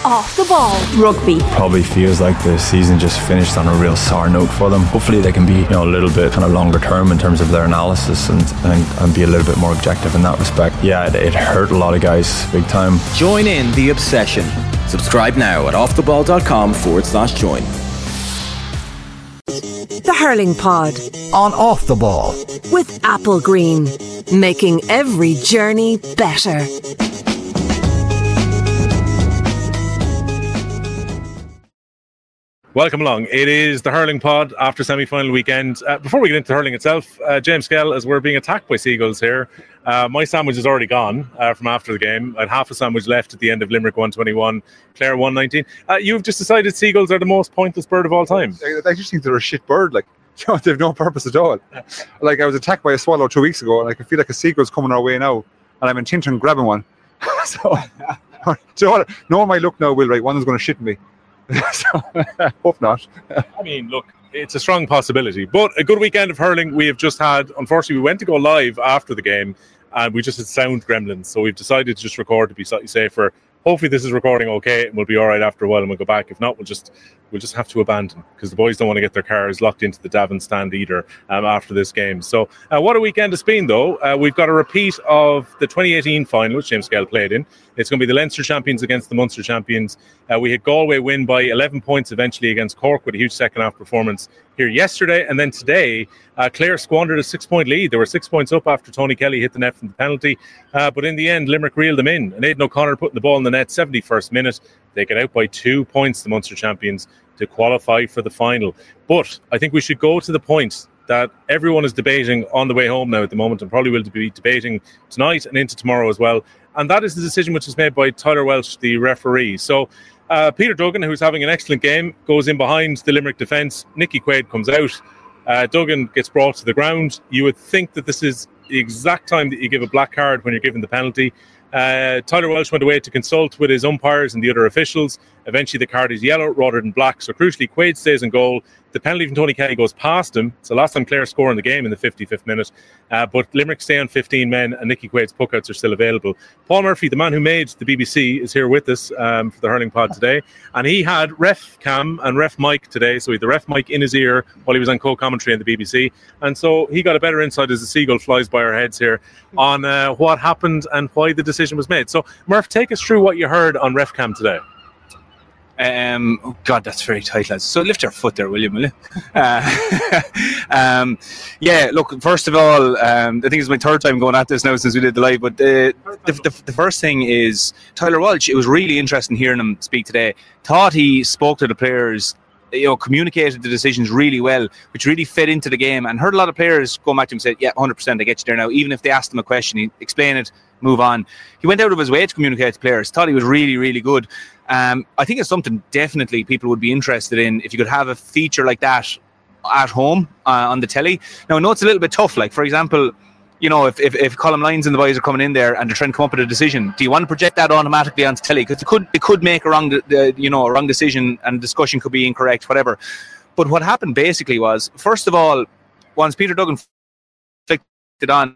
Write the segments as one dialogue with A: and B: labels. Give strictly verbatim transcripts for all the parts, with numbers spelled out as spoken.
A: Off the Ball Rugby.
B: Probably feels like the season just finished on a real sour note for them. Hopefully they can be, you know, a little bit kind of longer term in terms of their analysis and, and, and be a little bit more objective in that respect. Yeah, it, it hurt a lot of guys big time.
C: Join in the obsession. Subscribe now at offtheball.com forward slash join.
A: The Hurling Pod.
D: On Off the Ball.
A: With Apple Green. Making every journey better.
E: Welcome along. It is the Hurling Pod after semi-final weekend. Uh, before we get into hurling itself, uh, James Skell, as we're being attacked by seagulls here, uh, my sandwich is already gone uh, from after the game. I had half a sandwich left at the end of Limerick one twenty-one, Clare one nineteen. Uh, you've just decided seagulls are the most pointless bird of all time.
F: I just think they're a shit bird. Like, you know, they have no purpose at all. Like, I was attacked by a swallow two weeks ago, and I can feel like a seagull's coming our way now, and I'm intent on grabbing one. so, so, no one might look now, Will, right? One is going to shit me. so, hope not.
E: I mean, look, it's a strong possibility, but a good weekend of hurling we have just had. Unfortunately, we went to go live after the game and we just had sound gremlins, so we've decided to just record to be slightly safer. Hopefully this is recording okay and we'll be all right after a while and we'll go back. If not, we'll just we'll just have to abandon because the boys don't want to get their cars locked into the Davin stand either um, after this game. So uh, what a weekend it's been, though. Uh, we've got a repeat of the twenty eighteen final, which James Skell played in. It's going to be the Leinster champions against the Munster champions. Uh, we had Galway win by eleven points eventually against Cork with a huge second half performance here yesterday. And then today, uh, Clare squandered a six-point lead. They were six points up after Tony Kelly hit the net from the penalty. Uh, but in the end, Limerick reeled them in. And Aidan O'Connor putting the ball in the net, seventy-first minute. They get out by two points, the Munster champions, to qualify for the final. But I think we should go to the point that everyone is debating on the way home now at the moment, and probably will be debating tonight and into tomorrow as well. And that is the decision which is made by Tyler Welsh, the referee. So uh, Peter Duggan, who's having an excellent game, goes in behind the Limerick defence. Nicky Quaid comes out. Uh, Duggan gets brought to the ground. You would think that this is the exact time that you give a black card when you're given the penalty. Uh, Tyler Welsh went away to consult with his umpires and the other officials. Eventually the card is yellow rather than black. So crucially, Quaid stays in goal. The penalty from Tony Kelly goes past him. It's the last time Clare score in the game in the fifty-fifth minute. Uh, but Limerick stay on fifteen men and Nicky Quaid's puckouts are still available. Paul Murphy, the man who made the B B C, is here with us um, for the Hurling Pod today. And he had Ref Cam and Ref Mike today. So he had the Ref Mike in his ear while he was on co-commentary on the B B C. And so he got a better insight as the seagull flies by our heads here on uh, what happened and why the decision was made. So Murph, take us through what you heard on Ref Cam today.
G: Um, oh God, that's very tight, lads. So lift your foot there, will you, will you? Uh, um, yeah, look, first of all, um, I think it's my third time going at this now since we did the live, but the, the, the, the first thing is Tyler Welsh. It was really interesting hearing him speak today. Thought he spoke to the players, you know, communicated the decisions really well, which really fed into the game, and heard a lot of players go back to him and said, yeah, one hundred percent, I get you there now. Even if they asked him a question, he'd explain it, move on. He went out of his way to communicate to players. Thought he was really, really good. Um, I think it's something definitely people would be interested in if you could have a feature like that at home uh, on the telly. Now, I know it's a little bit tough. Like, for example, you know, if, if, if Colm Lyons and the boys are coming in there and they're trying to come up with a decision, do you want to project that automatically onto telly? Because it could, it could make a wrong, the, you know, a wrong decision and discussion could be incorrect, whatever. But what happened basically was, first of all, once Peter Duggan flicked it on,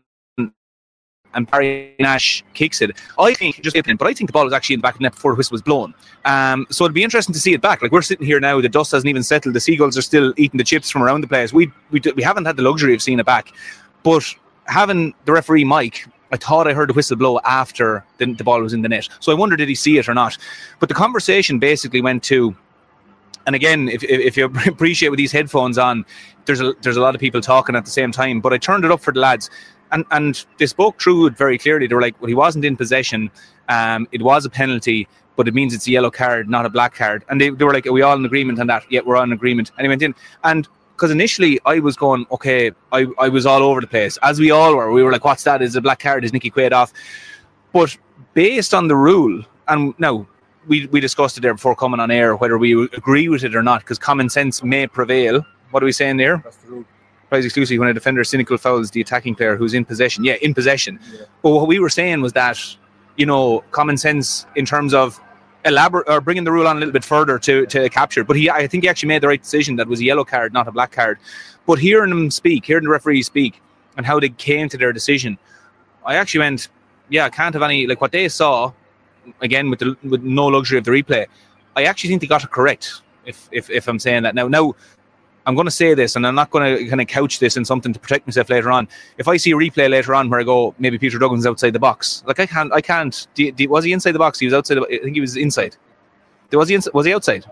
G: and Barry Nash kicks it, I think just but I think the ball was actually in the back of the net before the whistle was blown. Um, so it'd be interesting to see it back. Like, we're sitting here now, the dust hasn't even settled. The seagulls are still eating the chips from around the place. We we we haven't had the luxury of seeing it back. But having the referee Mike, I thought I heard the whistle blow after the, the ball was in the net. So I wonder, did he see it or not? But the conversation basically went to, and again, if if you appreciate with these headphones on, there's a there's a lot of people talking at the same time. But I turned it up for the lads. And and they spoke through it very clearly. They were like, well, he wasn't in possession. Um, it was a penalty, but it means it's a yellow card, not a black card. And they, they were like, are we all in agreement on that? Yeah, we're all in agreement. And he went in. And because initially I was going, okay, I, I was all over the place, as we all were. We were like, what's that? Is it a black card? Is Nicky Quaid off? But based on the rule, and now we, we discussed it there before coming on air, whether we agree with it or not, because common sense may prevail. What are we saying there? That's the rule. Prize exclusively when a defender cynical fouls the attacking player who's in possession. Yeah, in possession. Yeah. But what we were saying was that, you know, common sense in terms of elaborate or bringing the rule on a little bit further to, to capture. But he, I think he actually made the right decision. That was a yellow card, not a black card. But hearing them speak, hearing the referee speak, and how they came to their decision, I actually went, yeah, I can't have any, like what they saw again with the, with no luxury of the replay, I actually think they got it correct. If if if I'm saying that now, now I'm going to say this, and I'm not going to kind of couch this in something to protect myself later on. If I see a replay later on where I go, maybe Peter Duggan's outside the box, like I can't, I can't. Do, do, was he inside the box? He was outside. I think he was inside. Was he? Ins- was he outside?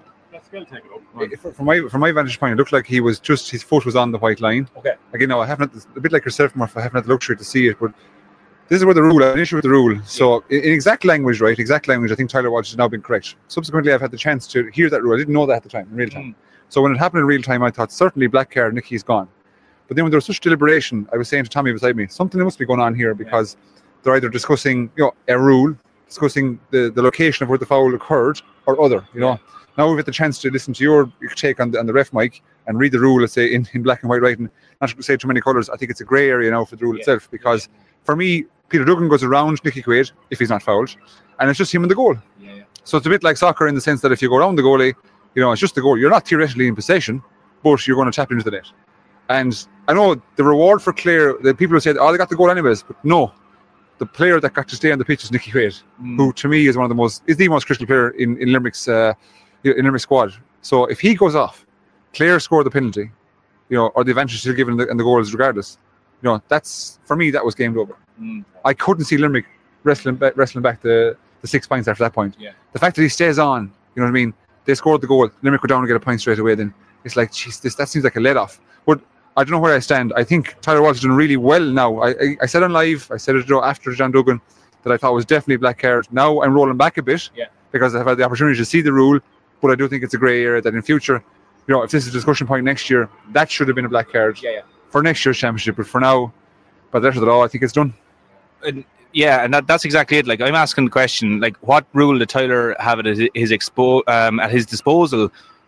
F: From my from my vantage point, it looked like he was just his foot was on the white line.
G: Okay.
F: Again, no, I haven't a bit like yourself, Murph. I haven't had the luxury to see it, but this is where the rule. I have an issue with the rule. So, in, in exact language, right? Exact language. I think Tyler Walsh has now been correct. Subsequently, I've had the chance to hear that rule. I didn't know that at the time, in real time. Mm. So when it happened in real time, I thought certainly black card, Nicky's gone. But then when there was such deliberation, I was saying to Tommy beside me, something must be going on here because yeah. they're either discussing, you know, a rule, discussing the, the location of where the foul occurred, or other. You know, yeah. Now we've had the chance to listen to your take on the, on the ref mic and read the rule, let's say in, in black and white writing. Not to say too many colours. I think it's a grey area now for the rule yeah. itself because yeah. for me, Peter Duggan goes around Nicky Quaid if he's not fouled, and it's just him in the goal. Yeah, yeah. So it's a bit like soccer in the sense that if you go around the goalie, you know, it's just the goal. You're not theoretically in possession, but you're going to tap into the net. And I know the reward for Clare, the people who said, oh, they got the goal anyways, but no. The player that got to stay on the pitch is Nicky Quaid, mm. who to me is one of the most, is the most critical player in, in Limerick's uh, in Limerick's squad. So if he goes off, Clare score the penalty, you know, or the advantage still given the, and the goal is regardless. You know, that's, for me, that was game over. Mm. I couldn't see Limerick wrestling, wrestling back the, the six points after that point. Yeah. The fact that he stays on, you know what I mean? They scored the goal. Limerick go down and get a point straight away. Then it's like, geez, this that seems like a let off. But I don't know where I stand. I think Tyler Walsh is doing really well now. I, I, I said on live, I said it after John Duggan, that I thought was definitely black card. Now I'm rolling back a bit yeah. because I've had the opportunity to see the rule, but I do think it's a grey area that in future, you know, if this is a discussion point next year, that should have been a black card yeah, yeah. for next year's championship. But for now, by the rest of it all, I think it's done.
G: And yeah, and that, that's exactly it. Like, I'm asking the question, like, what rule did Tyler have at his, his expo um, at his disposal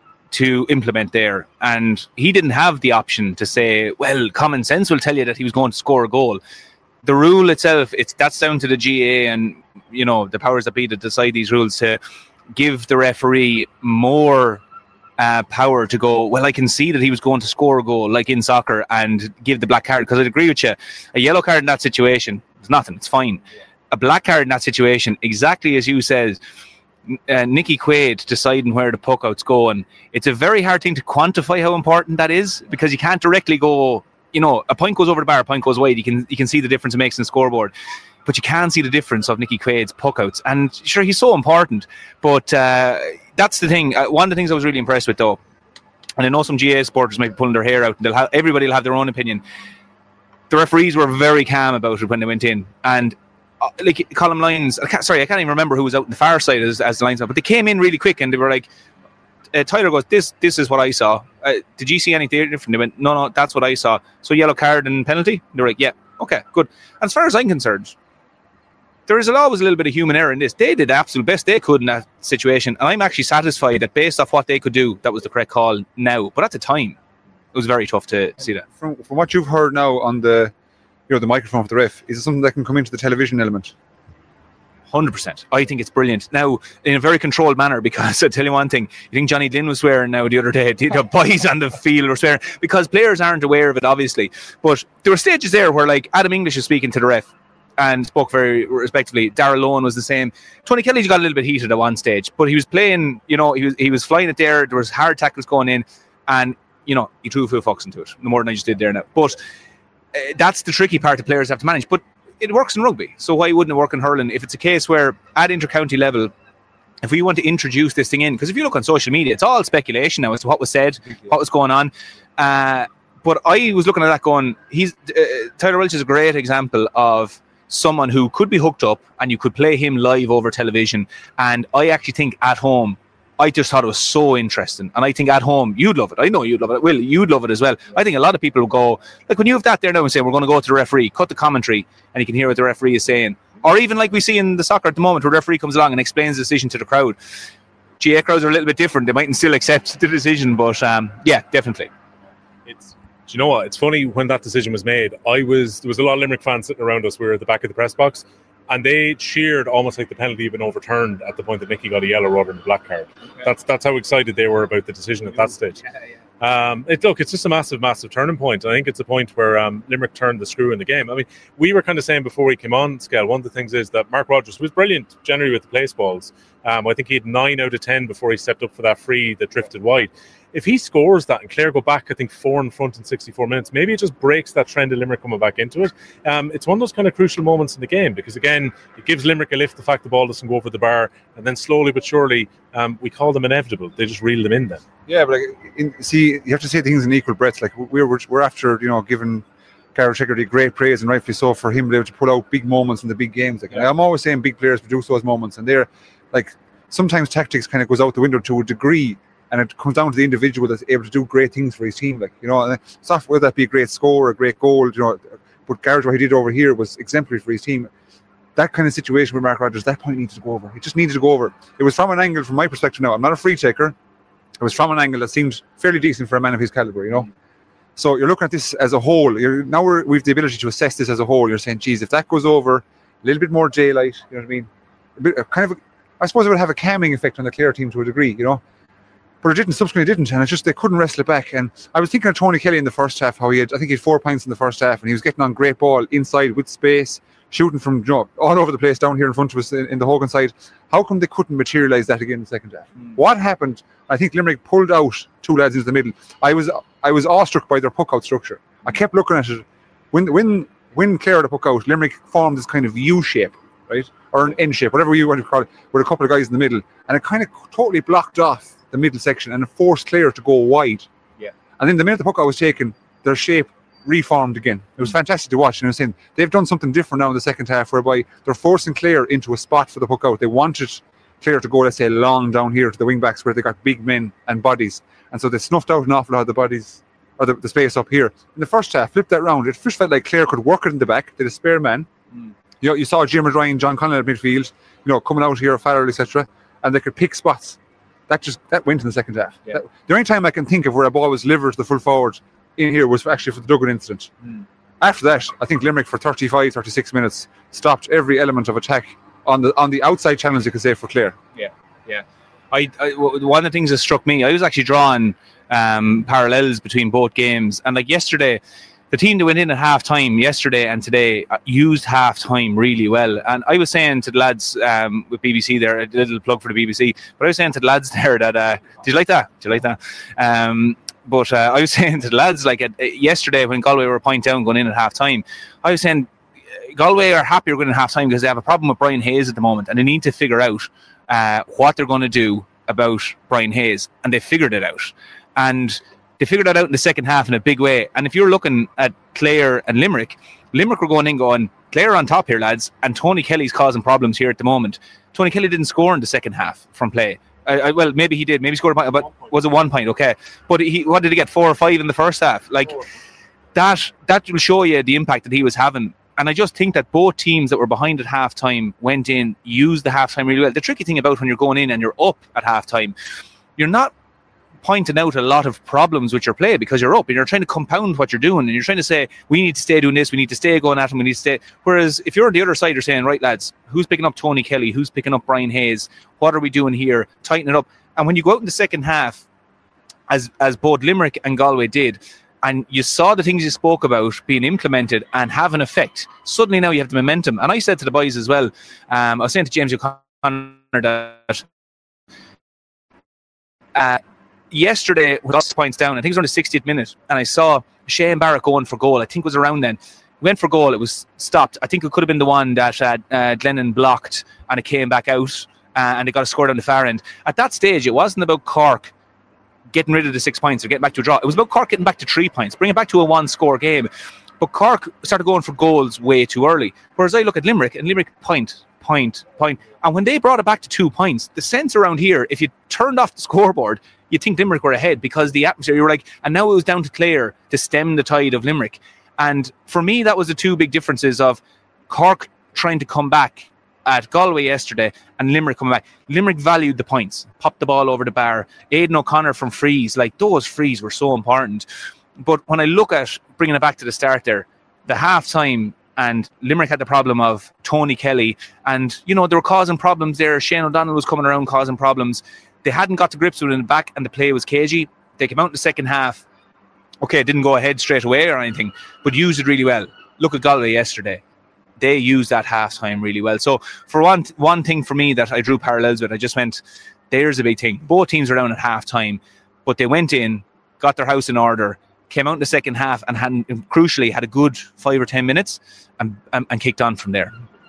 G: to implement there? And he didn't have the option to say, well, common sense will tell you that he was going to score a goal. The rule itself, it's that's down to the G A and, you know, the powers that be to decide these rules to give the referee more uh, power to go, well, I can see that he was going to score a goal, like in soccer, and give the black card. Because I'd agree with you, a yellow card in that situation, it's nothing, it's fine. Yeah. A black card in that situation, exactly as you said, uh, Nicky Quaid deciding where the puck out's going, it's a very hard thing to quantify how important that is, because you can't directly go, you know, a point goes over the bar, a point goes wide, you can you can see the difference it makes in the scoreboard, but you can see the difference of Nicky Quaid's puck outs. And sure, he's so important, but uh, that's the thing. Uh, one of the things I was really impressed with, though, and I know some G A supporters might be pulling their hair out, and they'll have, everybody will have their own opinion. The referees were very calm about it when they went in, and uh, like Colm Lyons, I can't, sorry, I can't even remember who was out on the far side as, as the linesman, but they came in really quick and they were like, uh, Tyler goes, this this is what I saw. Uh, did you see anything different? They went, no, no, that's what I saw. So yellow card and penalty? They were like, yeah, okay, good. And as far as I'm concerned, there is always a little bit of human error in this. They did the absolute best they could in that situation, and I'm actually satisfied that based off what they could do, that was the correct call now. But at the time, it was very tough to see that.
F: From, from what you've heard now on the, you know, the microphone of the ref, is it something that can come into the television element?
G: one hundred percent. I think it's brilliant. Now, in a very controlled manner, because I'll tell you one thing, you think Johnny Glynn was swearing now the other day, the boys on the field were swearing, because players aren't aware of it, obviously. But there were stages there where, like, Adam English is speaking to the ref and spoke very respectfully. Darrell Lohan was the same. Tony Kelly got a little bit heated at one stage, but he was playing, you know, he was he was flying it there. There was hard tackles going in, and, you know, he threw a few fucks into it, the more than I just did there now. But uh, that's the tricky part the players have to manage. But it works in rugby, so why wouldn't it work in hurling? If it's a case where at inter-county level, if we want to introduce this thing in, because if you look on social media, it's all speculation now as to what was said, what was going on. Uh, but I was looking at that going, he's uh, Tyler Welch is a great example of someone who could be hooked up and you could play him live over television. And I actually think at home, I just thought it was so interesting. And I think at home, you'd love it. I know you'd love it. Will, you'd love it as well. I think a lot of people will go, like when you have that there now and say, we're going to go to the referee, cut the commentary, and you can hear what the referee is saying. Or even like we see in the soccer at the moment, where the referee comes along and explains the decision to the crowd. G A crowds are a little bit different. They mightn't still accept the decision, but um, yeah, definitely.
E: It's, do you know what? It's funny when that decision was made. I was there was a lot of Limerick fans sitting around us. We were at the back of the press box, and they cheered almost like the penalty had been overturned at the point that Nicky got a yellow rather than a black card. Okay. That's that's how excited they were about the decision at that stage. Yeah, yeah. Um, it, look, it's just a massive, massive turning point. I think it's a point where um, Limerick turned the screw in the game. I mean, we were kind of saying before we came on, Scale, one of the things is that Mark Rogers was brilliant generally with the place balls. Um, I think he had nine out of ten before he stepped up for that free that drifted wide. If he scores that and Clare go back, I think, four in front in sixty-four minutes, maybe it just breaks that trend of Limerick coming back into it. Um, it's one of those kind of crucial moments in the game because, again, it gives Limerick a lift, the fact the ball doesn't go over the bar, and then slowly but surely, um, we call them inevitable. They just reel them in then.
F: Yeah, but like, in, see, you have to say things in equal breaths. Like we're we're, we're after, you know, giving Gareth Hegarty great praise, and rightfully so, for him to be able to pull out big moments in the big games. Like, yeah. I'm always saying big players produce those moments, and they're like sometimes tactics kind of goes out the window to a degree. And it comes down to the individual that's able to do great things for his team. Like, you know, and it's not whether that be a great score or a great goal, you know, but Gareth, what he did over here was exemplary for his team. That kind of situation with Mark Rogers, that point needed to go over. It just needed to go over. It was from an angle, from my perspective now, I'm not a free taker. It was from an angle that seemed fairly decent for a man of his calibre, you know. Mm. So you're looking at this as a whole. You're, now we're, we have the ability to assess this as a whole. You're saying, geez, if that goes over, a little bit more daylight, you know what I mean? A bit, a kind of, a, I suppose it would have a calming effect on the Clare team to a degree, you know. But it didn't, subsequently didn't, and it's just they couldn't wrestle it back. And I was thinking of Tony Kelly in the first half, how he had, I think he had four points in the first half, and he was getting on great ball inside with space, shooting from, you know, all over the place down here in front of us in, in the Hogan side. How come they couldn't materialise that again in the second half? Mm. What happened? I think Limerick pulled out two lads into the middle. I was I was awestruck by their puck-out structure. I kept looking at it. When when when Clare had a puck-out, Limerick formed this kind of U shape, right? Or an N shape, whatever you want to call it, with a couple of guys in the middle. And it kind of totally blocked off the middle section and it forced Clare to go wide.
G: Yeah.
F: And then the minute the puck-out was taken, their shape reformed again. It was fantastic to watch. And I was saying they've done something different now in the second half, whereby they're forcing Clare into a spot for the puck-out. They wanted Clare to go, let's say, long down here to the wing backs where they got big men and bodies. And so they snuffed out an awful lot of the bodies, or the, the space up here. In the first half, flipped that round. It just felt like Clare could work it in the back. They had a spare man. Mm. You know, you saw Jim Ryan, John Conlon at midfield, you know, coming out here, Farrell, et cetera, and they could pick spots. That just that went in the second half.
G: Yeah.
F: That, the only time I can think of where a ball was delivered to the full forward in here was actually for the Duggan incident. Mm. After that, I think Limerick for thirty-five, thirty-six minutes stopped every element of attack on the on the outside channels, you could say, for Clare.
G: Yeah, yeah. I, I one of the things that struck me, I was actually drawing um, parallels between both games, and like yesterday, the team that went in at half time yesterday and today used half time really well. And I was saying to the lads um, with B B C there, a little plug for the B B C, but I was saying to the lads there that, uh, did you like that? Did you like that? Um, but uh, I was saying to the lads, like uh, yesterday when Galway were a point down going in at half time, I was saying Galway are happier going in at half time because they have a problem with Brian Hayes at the moment and they need to figure out uh, what they're going to do about Brian Hayes. And they figured it out. And they figured that out in the second half in a big way. And if you're looking at Clare and Limerick, Limerick were going in going, Clare on top here, lads, and Tony Kelly's causing problems here at the moment. Tony Kelly didn't score in the second half from play. I, I, well, maybe he did. Maybe he scored a point, but was it one point? Okay. But he, what did he get? Four or five in the first half? Like, that, that will show you the impact that he was having. And I just think that both teams that were behind at halftime went in, used the halftime really well. The tricky thing about when you're going in and you're up at halftime, you're not pointing out a lot of problems with your play because you're up and you're trying to compound what you're doing and you're trying to say, we need to stay doing this, we need to stay going at him, we need to stay. Whereas if you're on the other side, you're saying, right, lads, who's picking up Tony Kelly? Who's picking up Brian Hayes? What are we doing here? Tighten it up. And when you go out in the second half, as as both Limerick and Galway did, and you saw the things you spoke about being implemented and have an effect, suddenly now you have the momentum. And I said to the boys as well, um, I was saying to James O'Connor that uh, yesterday, with us points down, I think it was around the sixtieth minute, and I saw Shane Barrett going for goal. I think it was around then. Went for goal, it was stopped. I think it could have been the one that uh, uh, Glennon blocked, and it came back out, uh, and they got a score down the far end. At that stage, it wasn't about Cork getting rid of the six points or getting back to a draw. It was about Cork getting back to three points, bring it back to a one-score game. But Cork started going for goals way too early. Whereas I look at Limerick, and Limerick point, point, point. And when they brought it back to two points, the sense around here, if you turned off the scoreboard, you'd think Limerick were ahead because the atmosphere, you were like, and now it was down to Clare to stem the tide of Limerick. And for me, that was the two big differences of Cork trying to come back at Galway yesterday and Limerick coming back. Limerick valued the points, popped the ball over the bar. Aidan O'Connor from frees, like those frees were so important. But when I look at bringing it back to the start there, the half-time, and Limerick had the problem of Tony Kelly, and, you know, they were causing problems there. Shane O'Donnell was coming around causing problems. They hadn't got to grips with it in the back, and the play was cagey. they came out in the second half. Okay, it didn't go ahead straight away or anything, but used it really well. Look at Galway yesterday. They used that half-time really well. So for one one thing for me that I drew parallels with, I just went, there's a big thing. Both teams are down at half-time, but they went in, got their house in order, came out in the second half and had, crucially, had a good five or ten minutes and, and, and kicked on from there.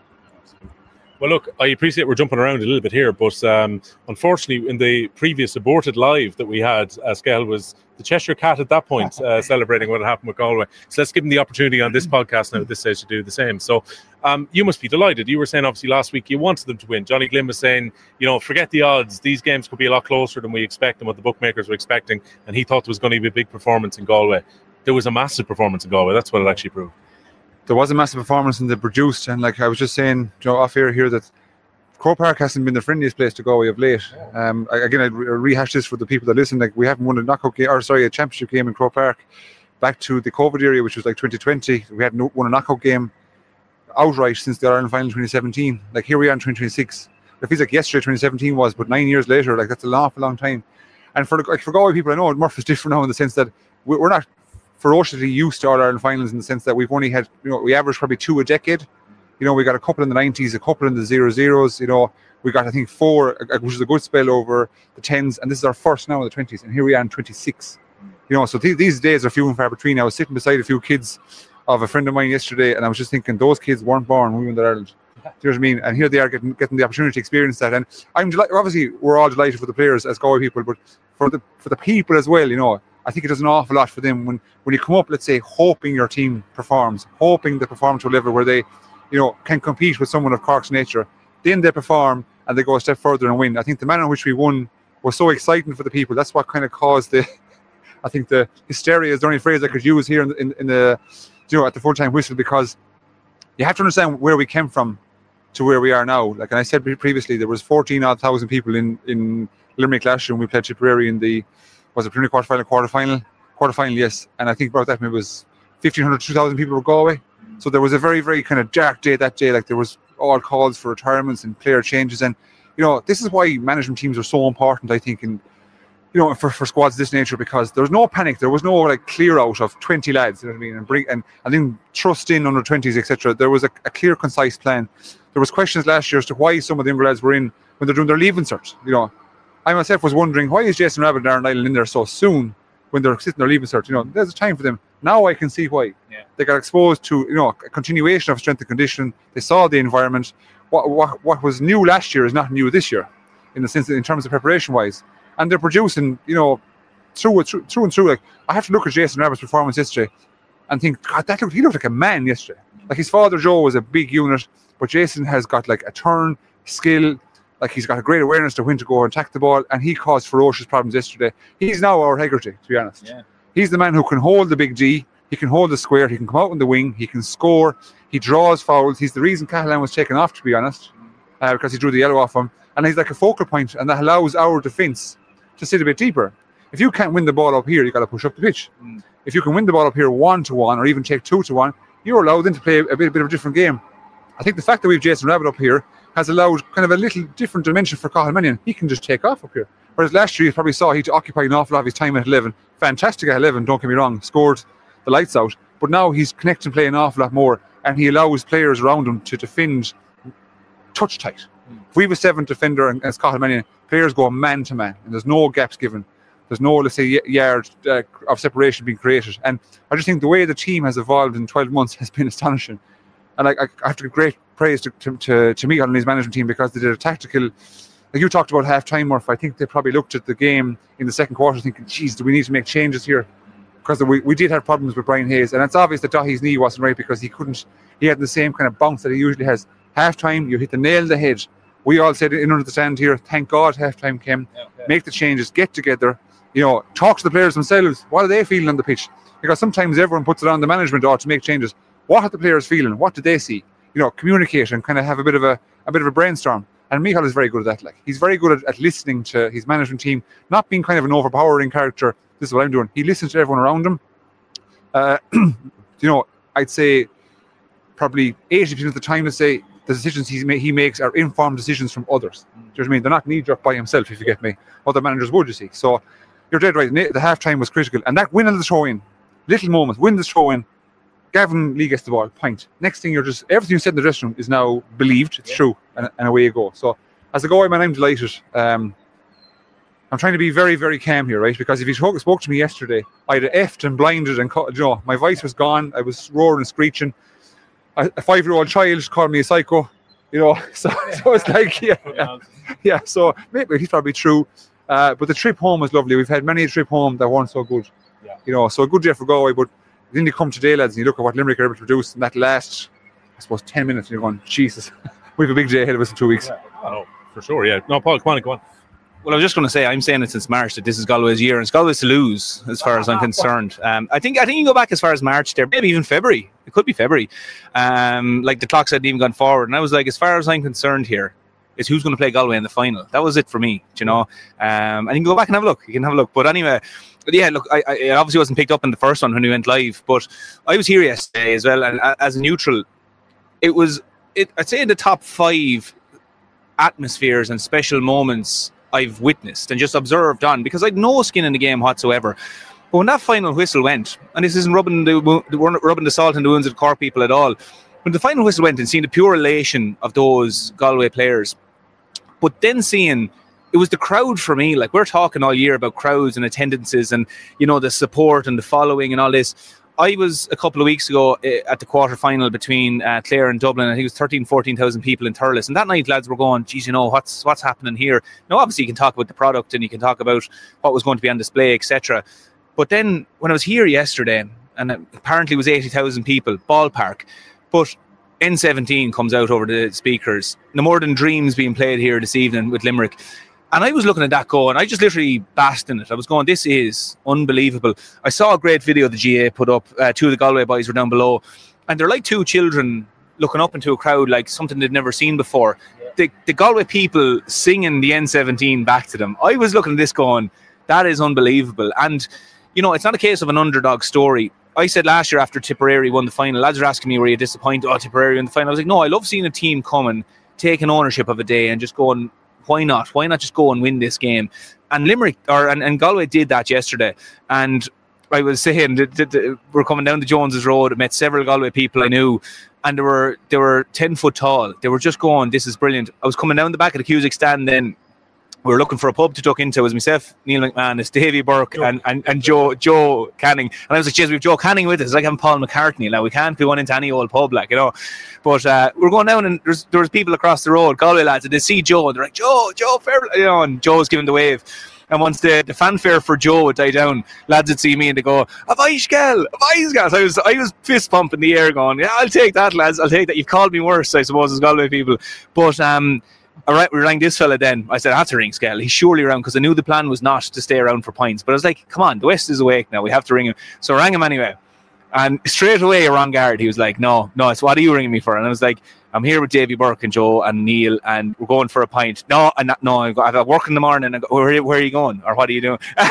E: Well, look, I appreciate we're jumping around a little bit here, but um, unfortunately, in the previous aborted live that we had, uh, Skell was the Cheshire Cat at that point, uh, celebrating what had happened with Galway. So let's give him the opportunity on this podcast now at this stage to do the same. So um, you must be delighted. You were saying, obviously, last week you wanted them to win. Johnny Glynn was saying, you know, forget the odds. These games could be a lot closer than we expect and what the bookmakers were expecting. And he thought there was going to be a big performance in Galway. There was a massive performance in Galway. That's what it actually proved.
F: There was a massive performance and they produced, and like I was just saying, you know, off air here, that Croke Park hasn't been the friendliest place to go away of late. Um, again, I rehash this for the people that listen. Like, we haven't won a knockout game, or sorry, a championship game in Croke Park back to the COVID era, which was like twenty twenty. We hadn't won a knockout game outright since the Ireland final in twenty seventeen. Like, here we are in twenty twenty-six. It feels like yesterday twenty seventeen was, but nine years later, like, that's an awful long time. And for the, like, for Galway people, I know Murph is different now in the sense that we're not ferociously used to All Ireland finals, in the sense that we've only had, you know, we averaged probably two a decade. You know, we got a couple in the nineties, a couple in the zero zeros. You know, we got, I think, four, which is a good spell over the tens, and this is our first now in the twenties, and here we are in twenty-six. You know, so th- these days are few and far between. I was sitting beside a few kids of a friend of mine yesterday, and I was just thinking, those kids weren't born when we won the Ireland. Do you know what I mean? And here they are getting getting the opportunity to experience that. And I'm delighted. Obviously, we're all delighted for the players as Galway people, but for the for the people as well, you know, I think it does an awful lot for them when, when you come up, let's say, hoping your team performs, hoping they perform to a level where they, you know, can compete with someone of Cork's nature. Then they perform and they go a step further and win. I think the manner in which we won was so exciting for the people. That's what kind of caused the, I think the hysteria is the only phrase I could use here in, in, in the, you know, at the full-time whistle, because you have to understand where we came from to where we are now. Like, and I said previously, there was fourteen odd thousand people in, in Limerick last year when we played Tipperary in the, was it preliminary quarter-final, quarter-final? Quarter-final, yes. And I think about that, maybe it was fifteen hundred, two thousand people were Galway. So there was a very, very kind of dark day that day. Like, there was all calls for retirements and player changes. And, you know, this is why management teams are so important, I think, in, you know, for, for squads of this nature, because there was no panic. There was no, like, clear out of twenty lads, you know what I mean? And bring and, and then trust in under twenties, et cetera. There was a, a clear, concise plan. There was questions last year as to why some of the younger lads were in when they're doing their leaving cert. You know, I myself was wondering, why is Jason Rabbit and Aaron Lytle in there so soon when they're sitting there leaving cert? You know, there's a time for them. Now I can see why. Yeah. They got exposed to, you know, a continuation of strength and condition. They saw the environment. What what what was new last year is not new this year, in the sense that in terms of preparation wise. And they're producing, you know, through, through, through and through. Like, I have to look at Jason Rabbit's performance yesterday and think, God, that looked, he looked like a man yesterday. Like, his father Joe was a big unit, but Jason has got like a turn, skill, like he's got a great awareness to when to go and attack the ball, and he caused ferocious problems yesterday. He's now our Hegarty, to be honest. Yeah. He's the man who can hold the big D, he can hold the square, he can come out on the wing, he can score, he draws fouls. He's the reason Cahalane was taken off, to be honest, uh, because he drew the yellow off him. And he's like a focal point, and that allows our defence to sit a bit deeper. If you can't win the ball up here, you got to push up the pitch. Mm. If you can win the ball up here one to one, or even take two to one, you're allowed then to play a bit, a bit of a different game. I think the fact that we've Jason Rabbit up here has allowed kind of a little different dimension for Cathal Mannion. He can just take off up here. Whereas last year, you probably saw he'd occupy an awful lot of his time at eleven. Fantastic at eleven, don't get me wrong, scored the lights out. But now he's connecting play an awful lot more, and he allows players around him to defend touch tight. Mm. If we have a seventh defender and as Cathal Mannion, players go man to man, and there's no gaps given. There's no, let's say, yard uh, of separation being created. And I just think the way the team has evolved in twelve months has been astonishing. And I, I have to give great praise to to, to, to Michael and his management team, because they did a tactical, like you talked about half-time, Murph. I think they probably looked at the game in the second quarter thinking, geez, do we need to make changes here? Because we, we did have problems with Brian Hayes. And it's obvious that Dahi's knee wasn't right, because he couldn't, he had the same kind of bounce that he usually has. Half-time, you hit the nail on the head. We all said in under the stand here, thank God half-time came. Yeah, yeah. Make the changes, get together, you know, talk to the players themselves. What are they feeling on the pitch? Because sometimes everyone puts it on the management or to make changes. What are the players feeling? What do they see? You know, communicate and kind of have a bit of a a bit of a brainstorm. And Michael is very good at that. Like, he's very good at, at listening to his management team, not being kind of an overpowering character. This is what I'm doing. He listens to everyone around him. Uh, you know, I'd say probably eighty percent of the time, let's say, the decisions he's ma- he makes are informed decisions from others. Do you know what I mean? They're not knee-jerk by himself, if you get me. Other managers would, you see. So you're dead right. The half time was critical, and that win of the throw in, little moment, win the throw in. Gavin Lee gets the ball, point. Next thing, you're just everything you said in the dressing room is now believed. It's yeah. true, and, and away you go. So, as a goalie man, I'm delighted. Um, I'm trying to be very, very calm here, right? Because if you spoke, spoke to me yesterday, I'd have effed and blinded, and you know, my voice was gone. I was roaring and screeching. A, a five-year-old child called me a psycho, you know. So, so it's like, yeah, yeah, yeah. So maybe he's probably true. Uh, but the trip home was lovely. We've had many a trip home that weren't so good, yeah. you know. So a good day for Galway, but. Then you come today, lads, and you look at what Limerick are able to produce in that last, I suppose, ten minutes, and you're going, Jesus, we have a big day ahead of us in two weeks.
E: Yeah. Oh, for sure, yeah. No, Paul, come on, come on.
G: Well, I was just going to say, I'm saying it since March that this is Galway's year, and it's Galway's to lose, as far as I'm concerned. Um, I think I think you can go back as far as March there, maybe even February. It could be February. Um, like the clocks hadn't even gone forward, and I was like, as far as I'm concerned here, is who's going to play Galway in the final. That was it for me, you know. Um, and you can go back and have a look. You can have a look. But anyway, yeah, look, I, I, it obviously wasn't picked up in the first one when we went live, but I was here yesterday as well, and as a neutral, it was, it, I'd say in the top five atmospheres and special moments I've witnessed and just observed on, because I'd no skin in the game whatsoever. But when that final whistle went, and this isn't rubbing the, rubbing the salt in the wounds of the Cork people at all, when the final whistle went and seeing the pure elation of those Galway players, but then seeing, it was the crowd for me. Like, we're talking all year about crowds and attendances and, you know, the support and the following and all this. I was a couple of weeks ago at the quarter final between uh, Clare and Dublin. I think it was thirteen, fourteen thousand people in Thurles. And that night, lads were going, geez, you know, what's what's happening here? Now, obviously, you can talk about the product and you can talk about what was going to be on display, et cetera. But then when I was here yesterday, and apparently it was eighty thousand people, ballpark, but N seventeen comes out over the speakers. No more than Dreams being played here this evening with Limerick. And I was looking at that going, I just literally basked in it. I was going, this is unbelievable. I saw a great video the G A put up. Uh, two of the Galway boys were down below. And they're like two children looking up into a crowd like something they'd never seen before. Yeah. The, the Galway people singing the N seventeen back to them. I was looking at this going, that is unbelievable. And, you know, it's not a case of an underdog story. I said last year after Tipperary won the final, lads were asking me, were you disappointed? Oh, Tipperary won the final. I was like, no, I love seeing a team come and taking ownership of a day and just going, why not? Why not just go and win this game? And Limerick or and, and Galway did that yesterday. And I was saying that, that, that we're coming down the Joneses Road. I met several Galway people I knew, and they were they were ten foot tall. They were just going, this is brilliant. I was coming down the back of the Cusack stand then. We were looking for a pub to tuck into. It was myself, Neil McMahon, it's Davy Burke, and, and, and Joe Joe Canning. And I was like, geez, we've Joe Canning with us. It's like having Paul McCartney. Now, we can't be one into any old pub, like, you know. But uh, we're going down, and there's there was people across the road, Galway lads, and they see Joe, and they're like, Joe, Joe, fair, you know, and Joe's giving the wave. And once the, the fanfare for Joe would die down, lads would see me and they go, Avaishgal, Avaishgal. So I was I was fist pumping the air going, yeah, I'll take that, lads. I'll take that. You've called me worse, I suppose, as Galway people. But um, all right, we rang this fella then. I said, I have to ring Skell. He's surely around, because I knew the plan was not to stay around for points. But I was like, come on, the West is awake now. We have to ring him. So I rang him anyway. And straight away, wrong guard, he was like, no, no, it's what are you ringing me for? And I was like, I'm here with Davy Burke and Joe and Neil, and we're going for a pint. No, and not, no, I've got, I've got work in the morning. And I go, where, where are you going? Or what are you doing? And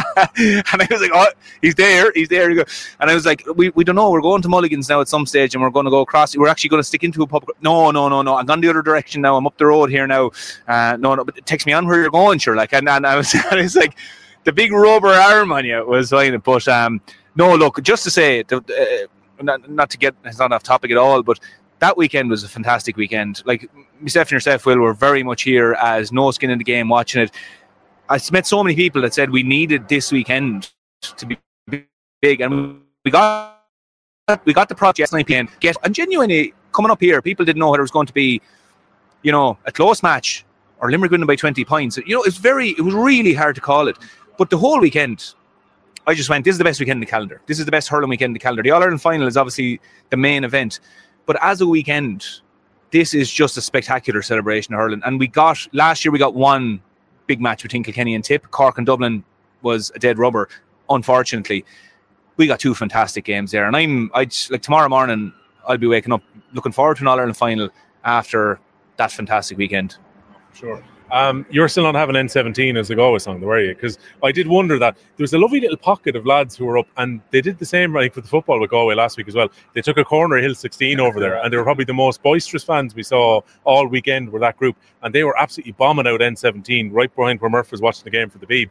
G: I was like, oh, he's there, he's there. And I was like, we, we don't know. We're going to Mulligan's now at some stage, and we're going to go across. We're actually going to stick into a pub. No, no, no, no. I'm gone the other direction now. I'm up the road here now. Uh, no, no, but text me on where you're going, sure. Like, and, and I was, I was like, the big rubber arm on you was fine. But um, no, look, just to say, uh, not, not to get, it's not off topic at all, but that weekend was a fantastic weekend. Like, myself and yourself, Will, were very much here as no skin in the game watching it. I met so many people that said we needed this weekend to be big, and we got we got the project nine p.m. Get and genuinely coming up here, people didn't know whether it was going to be, you know, a close match or Limerick winning by twenty points. You know, it's very, it was really hard to call it. But the whole weekend, I just went, this is the best weekend in the calendar. This is the best hurling weekend in the calendar. The All-Ireland final is obviously the main event. But as a weekend, this is just a spectacular celebration of hurling. And we got, last year we got one big match between Kilkenny and Tip. Cork and Dublin was a dead rubber, unfortunately. We got two fantastic games there. And I'm, I like tomorrow morning, I'll be waking up looking forward to an All-Ireland final after that fantastic weekend.
E: Sure. Um, you're still not having N seventeen as the Galway song, were you? Because I did wonder that there was a lovely little pocket of lads who were up, and they did the same right with the football with Galway last week as well. They took a corner Hill sixteen over there, and they were probably the most boisterous fans we saw all weekend were that group, and they were absolutely bombing out N seventeen right behind where Murph was watching the game for the Beeb.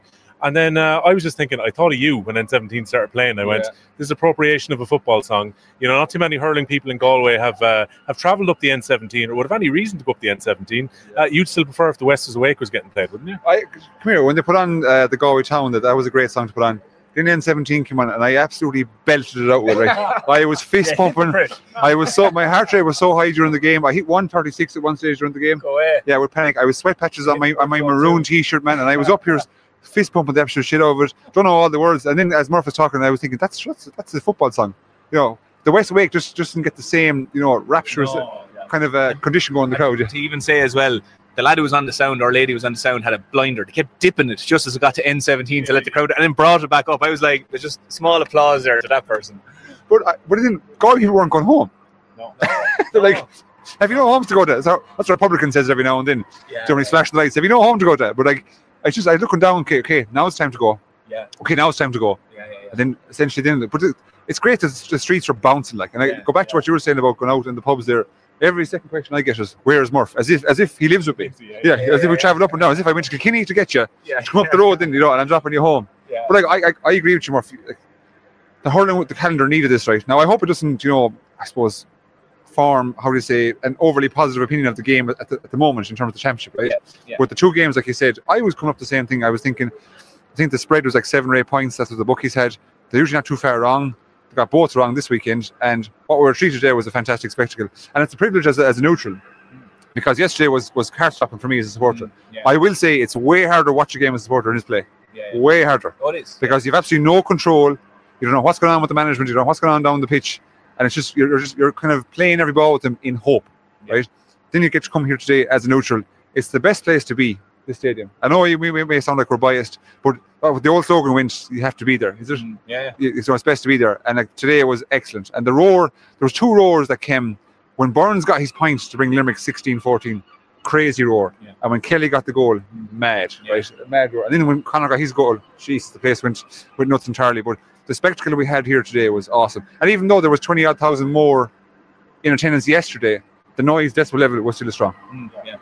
E: And then uh, I was just thinking, I thought of you when N seventeen started playing. I went,
F: Yeah.
E: this is appropriation of a football song. You know, not too many hurling people in Galway have uh, have travelled up the N seventeen or would have any reason to go up the N seventeen. Uh, you'd still prefer if the West is Awake was getting played, wouldn't you?
F: I, come here, when they put on uh, the Galway Town, that, that was a great song to put on. Then N seventeen came on and I absolutely belted it out with it. Like, I was fist pumping. I was so, my heart rate was so high during the game. I hit one thirty-six at one stage during the game.
G: Go away.
F: Yeah, with panic. I was sweat patches on my on my maroon t-shirt, man, and I was up here fist pumping the absolute shit over it. Don't know all the words. And then as Murph was talking, I was thinking, that's that's, that's a football song. You know, the West Awake just, just didn't get the same, you know, rapturous
G: No, yeah.
F: kind of uh, condition going in the crowd. Yeah.
G: To even say as well, the lad who was on the sound or lady who was on the sound had a blinder. They kept dipping it just as it got to N seventeen to let the crowd, and then brought it back up. I was like, there's just small applause there to that person.
F: But, I, but then Galway people weren't going home.
G: No,
F: They're like, have you no homes to go to? So that's what Republican says every now and then.
G: yeah,
F: Somebody flash the lights. Have you no home to go to? But like, I just, I looking down, okay, okay, now it's time to go.
G: yeah,
F: Okay, now it's time to go.
G: yeah, yeah,
F: And then essentially then, but it, it's great that the streets are bouncing like, and I
G: Yeah,
F: go back to what you were saying about going out in the pubs there. Every second question I get is, where's Murph? As if, as if he lives with me.
G: yeah.
F: Yeah, as if we travel up and down, as if I went to Kilkenny to get you,
G: yeah,
F: to come up the road then, you know, and I'm dropping you home.
G: yeah.
F: But like, I, I, I agree with you, Murph. Like, the hurling with the calendar needed this, right? Now, I hope it doesn't, you know, I suppose, form, how do you say, an overly positive opinion of the game at the, at the moment in terms of the championship, right?
G: Yeah, yeah.
F: With the two games, like you said, I was coming up the same thing. I was thinking, I think the spread was like seven or eight points. That's what the bookies had. They're usually not too far wrong. They got both wrong this weekend. And what we were treated today was a fantastic spectacle. And it's a privilege as a, as a neutral. Because yesterday was, was heart-stopping for me as a supporter.
G: Yeah.
F: I will say it's way harder to watch a game as a supporter in this play.
G: yeah, yeah.
F: Way harder.
G: Oh, it is.
F: Because you've absolutely no control. You don't know what's going on with the management. You don't know what's going on down the pitch. And it's just, you're, you're just, you're kind of playing every ball with them in hope,
G: Yeah.
F: right? Then you get to come here today as a neutral. It's the best place to be, this stadium. I know we, we may sound like we're biased, but uh, the old slogan went, you have to be there. Is it?
G: Mm, yeah, yeah.
F: So it's best to be there. And like, today was excellent. And the roar, there was two roars that came when Burns got his points to bring Limerick sixteen fourteen. Crazy roar.
G: Yeah.
F: And when Kelly got the goal, mad,
G: Yeah.
F: right? Mad roar. And then when Conor got his goal, jeez, the place went, went nuts entirely. But the spectacle we had here today was awesome. And even though there was twenty odd thousand more in attendance yesterday, the noise decibel level was still strong.
G: Mm, yeah.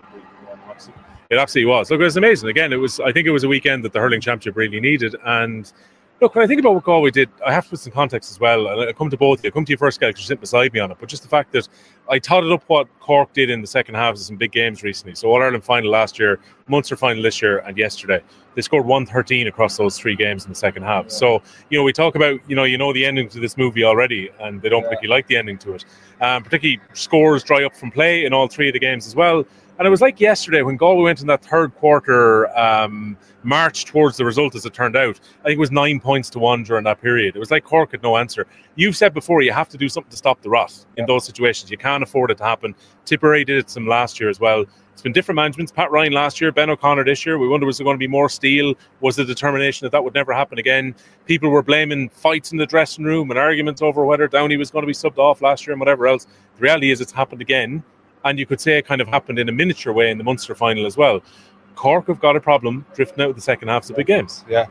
E: It absolutely was. Look, it was amazing. Again, it was. I think it was a weekend that the hurling championship really needed. And look, when I think about what Galway did, I have to put some context as well. And I come to both of you. I come to you first, Gail, because you're sitting beside me on it. But just the fact that I totted up what Cork did in the second halves of some big games recently. So All Ireland final last year, Munster final this year, and yesterday. They scored one thirteen across those three games in the second half. So, you know, we talk about, you know, you know the ending to this movie already, and they don't
F: Yeah.
E: particularly like the ending to it. Um, particularly scores dry up from play in all three of the games as well. And it was like yesterday when Galway went in that third quarter um, march towards the result, as it turned out. I think it was nine points to one during that period. It was like Cork had no answer. You've said before, you have to do something to stop the rot in those situations. You can't afford it to happen. Tipperary did it some last year as well. It's been different managements. Pat Ryan last year, Ben O'Connor this year. We wonder, was there going to be more steel? Was the determination that that would never happen again? People were blaming fights in the dressing room and arguments over whether Downey was going to be subbed off last year and whatever else. The reality is it's happened again. And you could say it kind of happened in a miniature way in the Munster final as well. Cork have got a problem drifting out of the second halves of big games.
F: Yeah.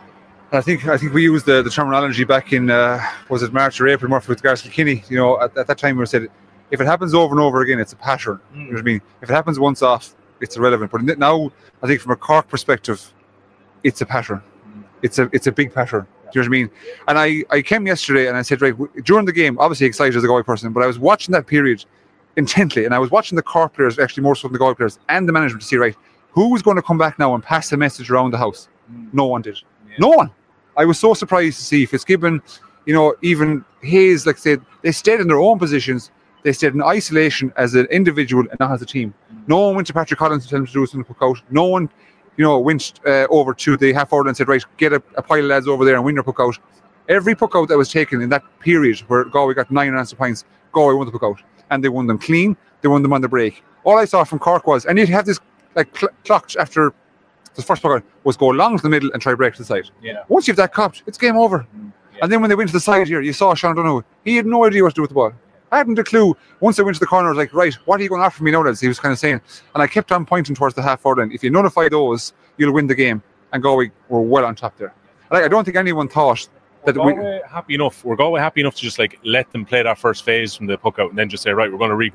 F: I think I think we used the, the terminology back in, uh, was it March or April, Murphy, with Gareth Kilkenny. You know, at, at that time we said, if it happens over and over again, it's a pattern. Mm. You know what I mean? If it happens once off, it's irrelevant. But now, I think from a Cork perspective, it's a pattern. Mm. It's a it's a big pattern. Yeah. Do you know what I mean? And I, I came yesterday and I said, right, during the game, obviously excited as a Galway person, but I was watching that period intently, and I was watching the Cork players, actually more so than the Galway players, and the management to see, right, who was going to come back now and pass the message around the house? Mm. No one did. Yeah. No one. I was so surprised to see Fitzgibbon, you know, even Hayes, like I said, they stayed in their own positions. They stayed in isolation as an individual and not as a team. Mm. No one went to Patrick Collins to tell him to do something to puck out. No one, you know, went uh, over to the half forward and said, right, get a, a pile of lads over there and win your puck out. Every puck out that was taken in that period where Galway got nine unanswered points, Galway won the puck out. And they won them clean. They won them on the break. All I saw from Cork was, and you'd have this like cl- clocked after the first puck out, was go long to the middle and try break to the side.
G: Yeah.
F: Once you've that copped, it's game over. Mm, yeah. And then when they went to the side here, you saw Sean Donoghue. He had no idea what to do with the ball. I hadn't a clue. Once they went to the corner, I was like, right, what are you going to offer me now, lads? He was kind of saying. And I kept on pointing towards the half forward end. If you nullify those, you'll win the game. And Galway were well on top there. Like, I don't think anyone thought that
E: we're
F: we...
E: Galway happy enough. We're Galway happy enough to just like let them play that first phase from the puck out and then just say, right, we're going to regroup,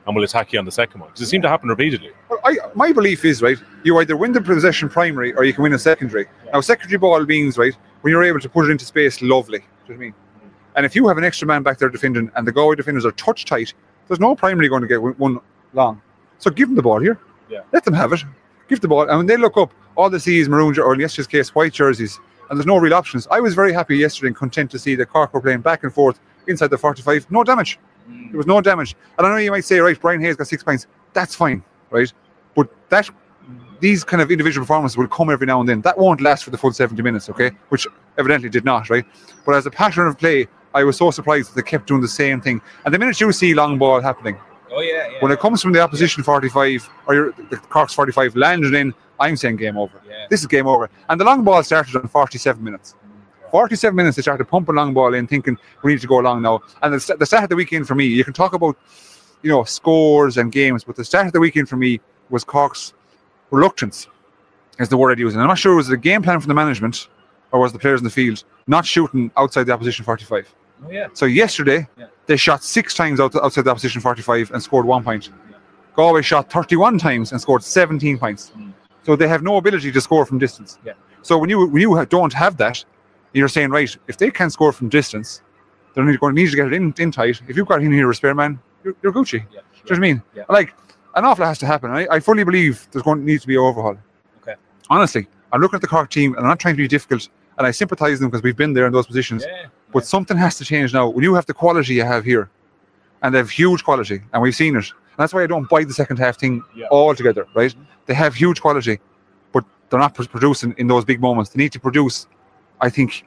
E: and will attack you on the second one. Does it seem to happen repeatedly?
F: Well, I, my belief is, right, you either win the possession primary or you can win a secondary. Yeah. Now, secondary ball means, right, when you're able to put it into space, lovely. Do you know what I mean? Mm. And if you have an extra man back there defending and the Galway defenders are touch tight, there's no primary going to get one long. So give them the ball here.
E: Yeah.
F: Let them have it. Give the ball. And when they look up, all they see is maroon, or in yesterday's case, white jerseys. And there's no real options. I was very happy yesterday and content to see that Cork were playing back and forth inside the forty-five. No damage. Mm. There was no damage. And I know you might say, right, Brian Hayes got six points. That's fine, right? But that these kind of individual performances will come every now and then. That won't last for the full seventy minutes, okay? Which evidently did not, right? But as a pattern of play, I was so surprised that they kept doing the same thing. And the minute you see long ball happening,
G: oh yeah, yeah
F: when it comes from the opposition yeah. forty-five, or your, the Cork's forty-five landed in, I'm saying game over.
G: Yeah.
F: This is game over. And the long ball started on forty-seven minutes. forty-seven minutes they started pumping long ball in, thinking we need to go long now. And the, the start of the weekend for me, you can talk about, you know, scores and games, but the start of the weekend for me was Cork's reluctance, is the word I'd use. And I'm not sure it was the game plan from the management or was the players in the field not shooting outside the opposition forty-five.
G: Oh, yeah.
F: So yesterday, yeah. they shot six times out, outside the opposition forty-five and scored one point. Yeah. Galway shot thirty-one times and scored seventeen points. Mm. So they have no ability to score from distance.
G: Yeah.
F: So when you when you don't have that, you're saying, right, if they can't score from distance, they're going to need to get it in, in tight. If you've got in here a spare man, you're, you're Gucci. Yeah, sure. Do you know what I mean?
G: Yeah.
F: Like, an awful lot has to happen. I, I fully believe there's going to need to be an overhaul.
G: Okay.
F: Honestly, I'm looking at the Cork team and I'm not trying to be difficult, and I sympathise with them because we've been there in those positions.
G: Yeah.
F: But yeah. something has to change now. When you have the quality you have here, and they have huge quality, and we've seen it. And that's why I don't buy the second half thing yeah. altogether, right? Mm-hmm. They have huge quality, but they're not producing in those big moments. They need to produce, I think,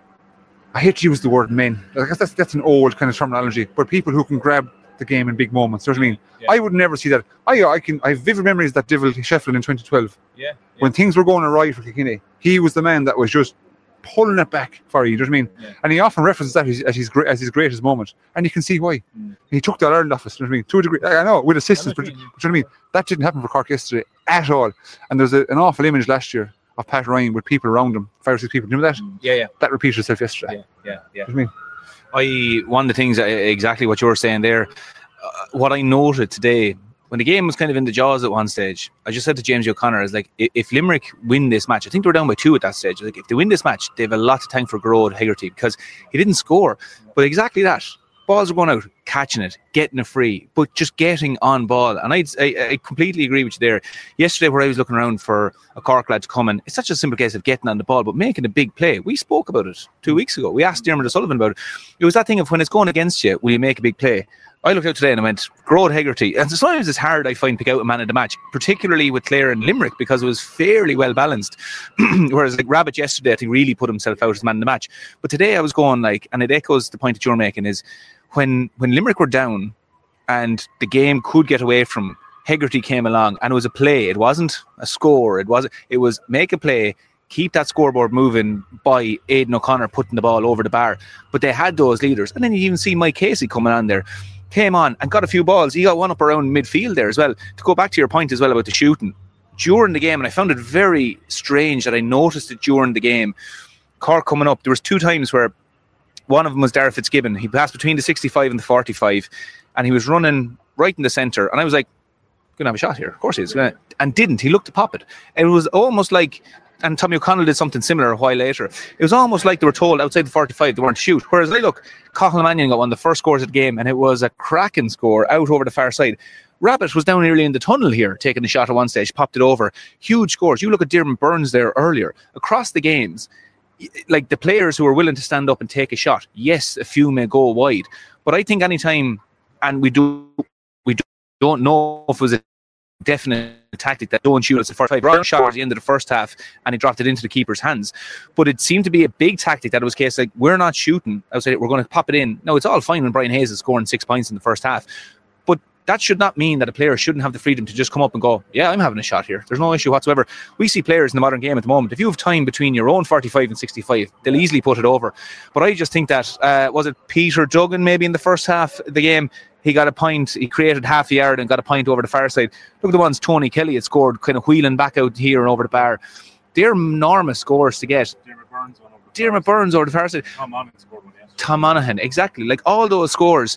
F: I hate to use the word men. I guess that's that's an old kind of terminology, but people who can grab the game in big moments. You know what I mean? Yeah. I would never see that. I I can I have vivid memories of that Divil Sheffield in twenty twelve.
G: Yeah, yeah.
F: When things were going awry for Kilkenny, he was the man that was just pulling it back for you. You know what I mean? Yeah. And he often references that as his as his greatest moment, and you can see why. Mm. He took that Ireland office. You know what I mean? To a degree, I know with assistance, but, but you know what I mean? That didn't happen for Cork yesterday at all. And there's a, an awful image last year of Pat Ryan with people around him, five or six people. Do you remember that?
G: Yeah, yeah.
F: That repeated itself yesterday.
G: Yeah, yeah, yeah.
F: You know what I
G: I
F: mean?
G: one of the things, exactly what you were saying there, uh, what I noted today, when the game was kind of in the jaws at one stage, I just said to James O'Connor, I was like, if Limerick win this match, I think they were down by two at that stage. Like, if they win this match, they have a lot to thank for Gearóid Hegarty, because he didn't score. But exactly that. Balls are going out, catching it, getting it free, but just getting on ball. And I'd, I I completely agree with you there. Yesterday, where I was looking around for a Cork lad to come in, it's such a simple case of getting on the ball, but making a big play. We spoke about it two weeks ago. We asked Dermot O'Sullivan about it. It was that thing of when it's going against you, will you make a big play? I looked out today and I went, Gearóid Hegarty. And sometimes it's hard, I find, to pick out a man of the match, particularly with Clare and Limerick, because it was fairly well balanced. Whereas like Rabbit yesterday, I think, really put himself out as man of the match. But today I was going like, and it echoes the point that you're making, is when when Limerick were down and the game could get away from, Hegarty came along and it was a play. It wasn't a score. It wasn't. It was make a play, keep that scoreboard moving by Aidan O'Connor putting the ball over the bar. But they had those leaders. And then you even see Mike Casey coming on there. Came on and got a few balls. He got one up around midfield there as well. To go back to your point as well about the shooting, during the game, and I found it very strange that I noticed it during the game, Cork coming up, there was two times where one of them was Darragh Fitzgibbon. He passed between the sixty-five and the forty-five, and he was running right in the centre. And I was like, going to have a shot here. Of course he is. Gonna, and didn't. He looked to pop it. It was almost like, and Tommy O'Connell did something similar a while later. It was almost like they were told outside the forty-five they weren't to shoot. Whereas I look, Cathal Mannion got one of the first scores of the game, and it was a cracking score out over the far side. Rabbit was down early in the tunnel here, taking a shot at one stage, popped it over. Huge scores. You look at Diarmaid Byrnes there earlier. Across the games, like the players who are willing to stand up and take a shot, yes, a few may go wide. But I think anytime, and we do, we don't know if it was a definite tactic that don't shoot us at forty-five. Brown shot at the end of the first half and he dropped it into the keeper's hands. But it seemed to be a big tactic that it was a case like, we're not shooting outside it, we're going to pop it in. No, it's all fine when Brian Hayes is scoring six points in the first half. But that should not mean that a player shouldn't have the freedom to just come up and go, yeah, I'm having a shot here. There's no issue whatsoever. We see players in the modern game at the moment, if you have time between your own forty-five and sixty-five, they'll easily put it over. But I just think that, uh, was it Peter Duggan maybe in the first half of the game? He got a point, he created half a yard and got a point over the far side. Look at the ones Tony Kelly had scored, kind of wheeling back out here and over the bar. They're enormous scores to get.
E: Diarmaid Byrnes one over the
G: Diarmaid Byrnes over the far side.
E: Tom Monaghan scored one, yes.
G: Tom Monaghan, exactly. Like all those scores,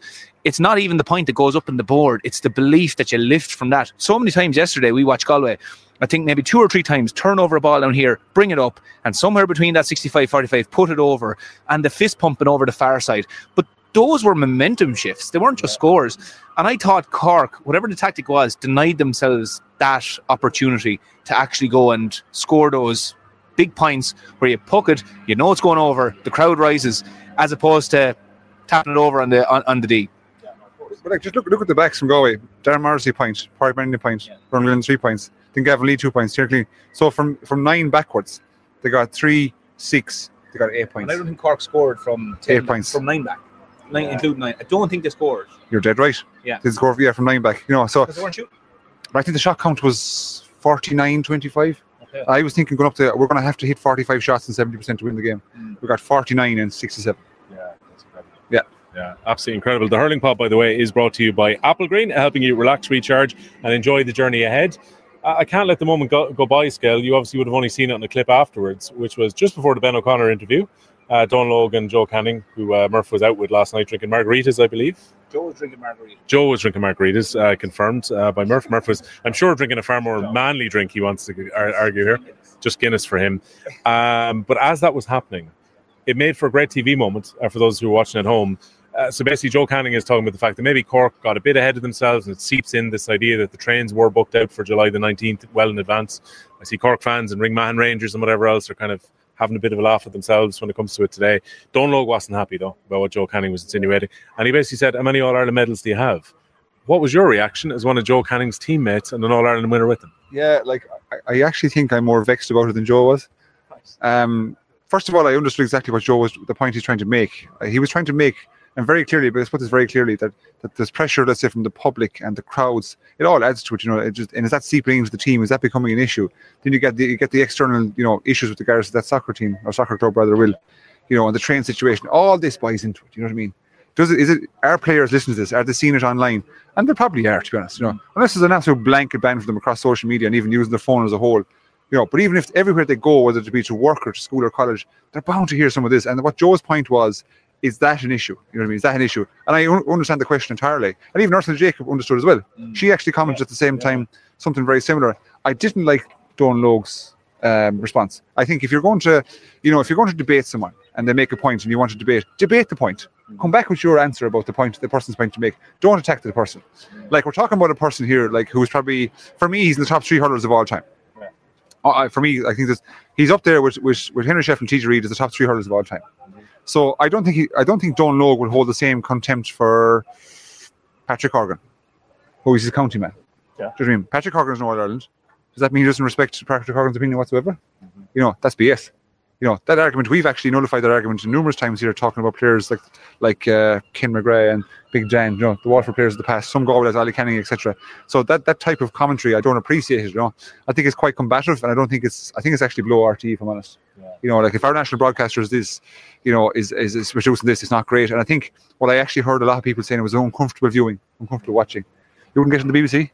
G: it's not even the point that goes up on the board. It's the belief that you lift from that. So many times yesterday we watched Galway, I think maybe two or three times, turn over a ball down here, bring it up, and somewhere between that sixty-five forty-five, put it over, and the fist pumping over the far side. But those were momentum shifts. They weren't just scores. And I thought Cork, whatever the tactic was, denied themselves that opportunity to actually go and score those big points where you puck it, you know it's going over, the crowd rises, as opposed to tapping it over on the on, on the D.
F: But like, just look look at the backs from Galway. Darren Morrissey point, Parry Brendan point, yeah. Ron Glenn three points. Then Gavin Lee two points. Certainly. So from, from nine backwards, they got three, six, they got eight points.
G: And I don't think Cork scored from ten,
F: eight points
G: from nine back. Nine, yeah. Including nine. I don't think they scored.
F: You're dead right.
G: Yeah.
F: They scored, yeah, from nine back. You know, so.
G: Because they weren't shooting.
F: But I think the shot count was forty-nine twenty-five. Okay. I was thinking going up to, we're going to have to hit forty-five shots and seventy percent to win the game. Mm. We got forty-nine and sixty-seven.
E: Yeah, that's incredible.
F: Yeah.
E: Yeah, absolutely incredible. The Hurling Pod, by the way, is brought to you by Applegreen, helping you relax, recharge, and enjoy the journey ahead. I can't let the moment go, go by, Skell. You obviously would have only seen it on the clip afterwards, which was just before the Ben O'Connor interview. Uh, Don Logan, Joe Canning, who uh, Murph was out with last night drinking margaritas, I believe.
G: Joe was drinking margaritas.
E: Joe was drinking margaritas, uh, confirmed uh, by Murph. Murph was, I'm sure, drinking a far more no. manly drink, he wants to ar- argue here. Just Guinness for him. Um, but as that was happening, it made for a great T V moment uh, for those who are watching at home. Uh, so basically, Joe Canning is talking about the fact that maybe Cork got a bit ahead of themselves, and it seeps in this idea that the trains were booked out for July the nineteenth well in advance. I see Cork fans and Ringmahon Rangers and whatever else are kind of having a bit of a laugh at themselves when it comes to it today. Don Logue wasn't happy, though, about what Joe Canning was insinuating. And he basically said, how many All-Ireland medals do you have? What was your reaction as one of Joe Canning's teammates and an All-Ireland winner with him?
F: Yeah, like, I, I actually think I'm more vexed about it than Joe was. Nice. Um, first of all, I understood exactly what Joe was, the point he's trying to make. Uh, he was trying to make, and very clearly, but let's put this very clearly, that, that there's pressure, let's say, from the public and the crowds. It all adds to it, you know. It just, and is that seeping into the team? Is that becoming an issue? Then you get the you get the external, you know, issues with regards to that soccer team or soccer club, rather, will, you know, and the train situation. All this buys into it. You know what I mean? Does it? Is it? Are players listening to this? Are they seeing it online? And they probably are, to be honest. You know, unless there's an absolute blanket ban for them across social media and even using their phone as a whole. You know, but even if everywhere they go, whether it be to work or to school or college, they're bound to hear some of this. And what Joe's point was, is that an issue? You know what I mean? Is that an issue? And I un- understand the question entirely. And even Ursula Jacob understood as well. Mm. She actually commented yeah. at the same yeah. time something very similar. I didn't like Don Logue's um, response. I think if you're going to, you know, if you're going to debate someone and they make a point and you want to debate, debate the point. Mm. Come back with your answer about the point, the person's point to make. Don't attack the person. Mm. Like, we're talking about a person here, like, who's probably, for me, he's in the top three hurlers of all time. Yeah. Uh, for me, I think that he's up there with, with, with Henry Sheff and T J Reid as the top three hurlers of all time. Mm-hmm. So I don't think he, I don't think Don Logue will hold the same contempt for Patrick Horgan, who is his county man. Yeah. Do you know what I mean? Patrick Horgan is in All Ireland. Does that mean he doesn't respect Patrick Horgan's opinion whatsoever? Mm-hmm. You know, that's B S. You know, that argument, we've actually nullified that argument numerous times here, talking about players like like uh, Ken McGrath and Big Dan, you know, the Waterford players of the past, some Galway as Ali Canning, et cetera. So that, that type of commentary, I don't appreciate it. You know, I think it's quite combative, and I don't think it's. I think it's actually below R T E, if I'm honest. Yeah. You know, like, if our national broadcasters this, you know, is, is is producing this, it's not great. And I think what I actually heard a lot of people saying, it was uncomfortable viewing, uncomfortable watching. You wouldn't get on the B B C.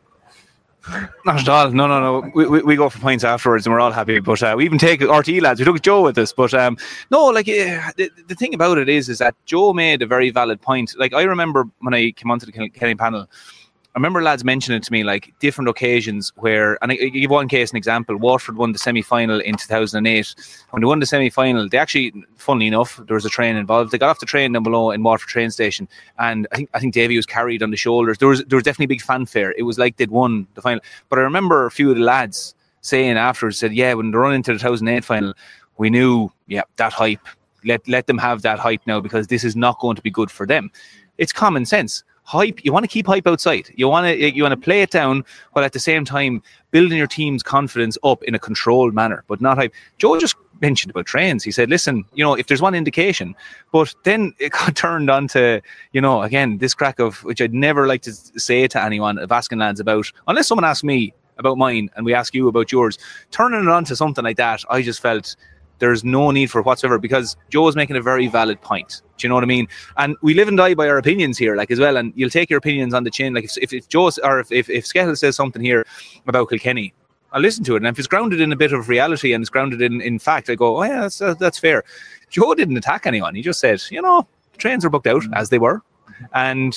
G: Not at all. No, no, no. We, we we go for points afterwards, and we're all happy. But uh, we even take R T E lads. We took Joe with us. But um, no, like uh, the, the thing about it is, is that Joe made a very valid point. Like, I remember when I came onto the Kenny panel, I remember lads mentioning to me, like, different occasions where, and I, I give one case an example. Waterford won the semi-final in two thousand eight. When they won the semi-final, they actually, funnily enough, there was a train involved. They got off the train down below in Waterford train station, and I think I think Davy was carried on the shoulders. There was there was definitely big fanfare. It was like they'd won the final. But I remember a few of the lads saying afterwards, said, yeah, when they run into the two thousand eight final, we knew, yeah, that hype. Let let them have that hype now, because this is not going to be good for them. It's common sense. Hype, you want to keep hype outside. You want to you want to play it down, while at the same time building your team's confidence up in a controlled manner, but not hype. Joe just mentioned about trains. He said, listen, you know, if there's one indication, but then it got turned on to, you know, again, this crack of, which I'd never like to say to anyone, of asking lads about, unless someone asks me about mine and we ask you about yours, turning it on to something like that, I just felt there's no need for it whatsoever, because Joe is making a very valid point. Do you know what I mean? And we live and die by our opinions here, like, as well. And you'll take your opinions on the chin. Like, if if, if Joe or if if, if Skettle says something here about Kilkenny, I'll listen to it. And if it's grounded in a bit of reality and it's grounded in, in fact, I go, oh yeah, that's uh, that's fair. Joe didn't attack anyone. He just said, you know, the trains are booked out, as they were, and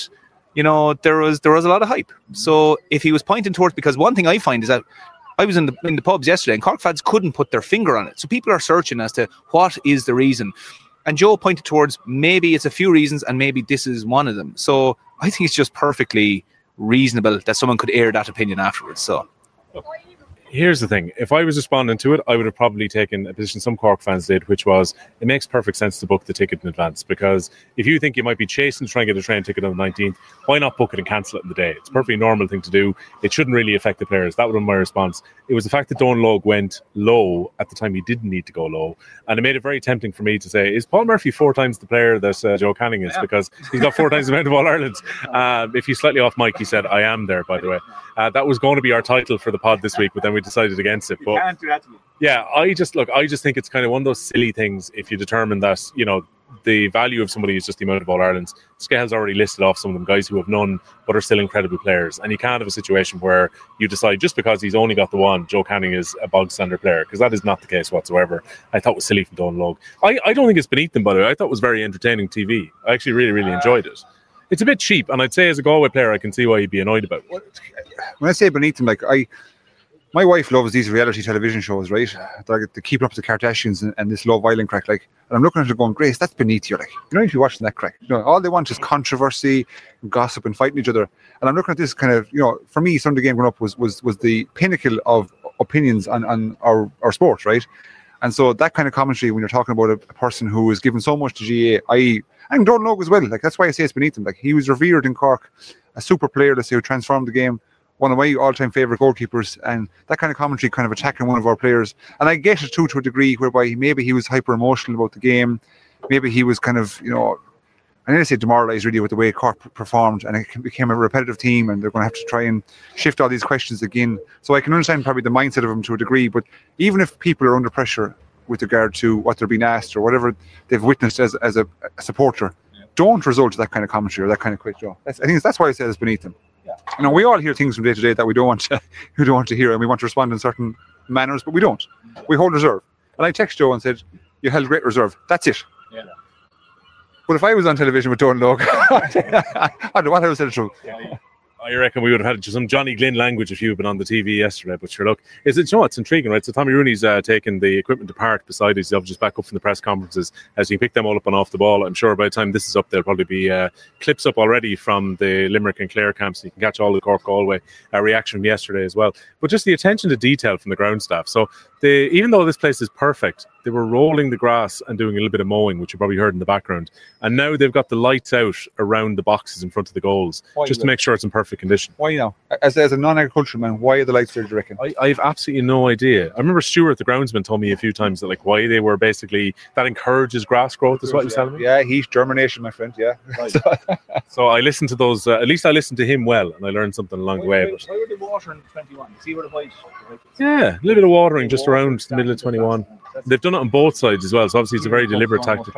G: you know, there was there was a lot of hype. So if he was pointing towards, because one thing I find is that I was in the in the pubs yesterday and Cork fans couldn't put their finger on it. So people are searching as to what is the reason. And Joe pointed towards maybe it's a few reasons and maybe this is one of them. So I think it's just perfectly reasonable that someone could air that opinion afterwards. So
E: here's the thing. If I was responding to it, I would have probably taken a position some Cork fans did, which was it makes perfect sense to book the ticket in advance, because if you think you might be chasing to try and get a train ticket on the nineteenth, why not book it and cancel it in the day? It's a perfectly normal thing to do. It shouldn't really affect the players. That would have been my response. It was the fact that Donal Logue went low at the time he didn't need to go low, and it made it very tempting for me to say, is Paul Murphy four times the player that uh, Joe Canning is? Yeah. Because he's got four times the amount of All-Ireland. Uh, if he's slightly off mic, he said, I am there, by the way. Uh, that was going to be our title for the pod this week, but then we decided against it. But
G: you can't do that to me.
E: Yeah, I just look. I just think it's kind of one of those silly things. If you determine that, you know, the value of somebody is just the amount of All Irelands, Scales already listed off some of them guys who have none but are still incredible players, and you can't have a situation where you decide just because he's only got the one, Joe Canning is a bog standard player, because that is not the case whatsoever. I thought it was silly from Donal Logue. I, I don't think it's beneath them, by the way. I thought it was very entertaining T V. I actually really really enjoyed it. It's a bit cheap, and I'd say as a Galway player, I can see why he'd be annoyed about it.
F: When I say beneath him, like I, my wife loves these reality television shows, right? They're, they're keeping up with the Kardashians and, and this Love Island crack. Like, and I'm looking at her going, Grace, that's beneath you. Like, you don't need to be watching that crack. You know, all they want is controversy, and gossip, and fighting each other. And I'm looking at this kind of, you know, for me, Sunday Game growing up was was was the pinnacle of opinions on, on our our sport, right? And so that kind of commentary, when you're talking about a, a person who is given so much to G A A, I and Donal Logue as well. Like, that's why I say it's beneath him. Like, he was revered in Cork, a super player, let's say, who transformed the game, one of my all-time favourite goalkeepers, and that kind of commentary kind of attacking one of our players. And I get it too, to a degree, whereby maybe he was hyper-emotional about the game. Maybe he was kind of, you know, I need to say demoralised really with the way Cork performed, and it became a repetitive team, and they're going to have to try and shift all these questions again. So I can understand probably the mindset of him to a degree, but even if people are under pressure with regard to what they're being asked or whatever they've witnessed as as a, a supporter, yeah. don't resort to that kind of commentary or that kind of quick draw. That's, I think that's why I said it's beneath them. Yeah. You know, we all hear things from day to day that we don't want to, we don't want to hear, and we want to respond in certain manners, but we don't. We hold reserve. And I text Joe and said, "You held great reserve. That's it." Yeah. But if I was on television with Donal Logue, I don't know what I was saying. True. Yeah.
E: I reckon we would have had some Johnny Glynn language if you had been on the T V yesterday. But sure, look, is it? You know, it's intriguing, right? So Tommy Rooney's uh, taken the equipment apart beside us. He's just back up from the press conferences as he picked them all up and off the ball. I'm sure by the time this is up, there'll probably be uh, clips up already from the Limerick and Clare camps. So you can catch all the Cork Galway uh, reaction from yesterday as well. But just the attention to detail from the ground staff. So they, even though this place is perfect, they were rolling the grass and doing a little bit of mowing, which you probably heard in the background. And now they've got the lights out around the boxes in front of the goals, why just to make sure it's in perfect condition.
F: Why now? As, as a non-agricultural man, why are the lights there, do you reckon?
E: I, I have absolutely no idea. I remember Stuart, the groundsman, told me a few times that like why they were basically, that encourages grass growth, is what he was
F: yeah.
E: telling me.
F: Yeah, heat germination, my friend, yeah. Right.
E: So I listened to those, uh, at least I listened to him well, and I learned something along
G: why,
E: the way.
G: Why,
E: but
G: why were they watering twenty-one? See where the white?
E: Yeah, a little bit of watering just around the middle of twenty-one. They've done it on both sides as well, so obviously it's a very deliberate tactic.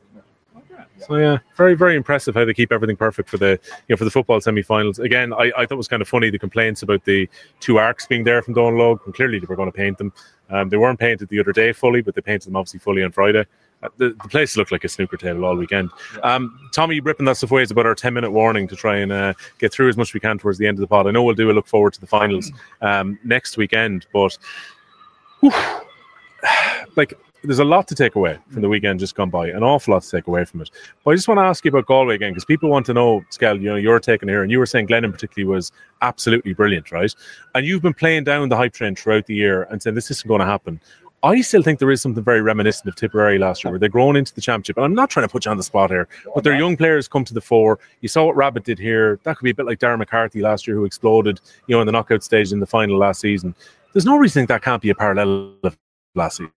E: So yeah, very, very impressive how they keep everything perfect for the, you know, for the football semi-finals. Again, I, I thought it was kind of funny the complaints about the two arcs being there from Donal Logue, and clearly they were going to paint them. Um, they weren't painted the other day fully, but they painted them obviously fully on Friday. Uh, the, the place looked like a snooker table all weekend. Um, Tommy, ripping that stuff away is about our ten minute warning to try and uh, get through as much as we can towards the end of the pod. I know we'll do a look forward to the finals um, next weekend, but whew, like, there's a lot to take away from the weekend just gone by, an awful lot to take away from it. But I just want to ask you about Galway again, because people want to know, Skell, you know, you're taking here, and you were saying Glennon particularly was absolutely brilliant, right? And you've been playing down the hype train throughout the year and saying this isn't going to happen. I still think there is something very reminiscent of Tipperary last year, where they're grown into the championship. And I'm not trying to put you on the spot here, but their young players come to the fore. You saw what Rabbit did here. That could be a bit like Darren McCarthy last year, who exploded, you know, in the knockout stage in the final last season. There's no reason that can't be a parallel of last season.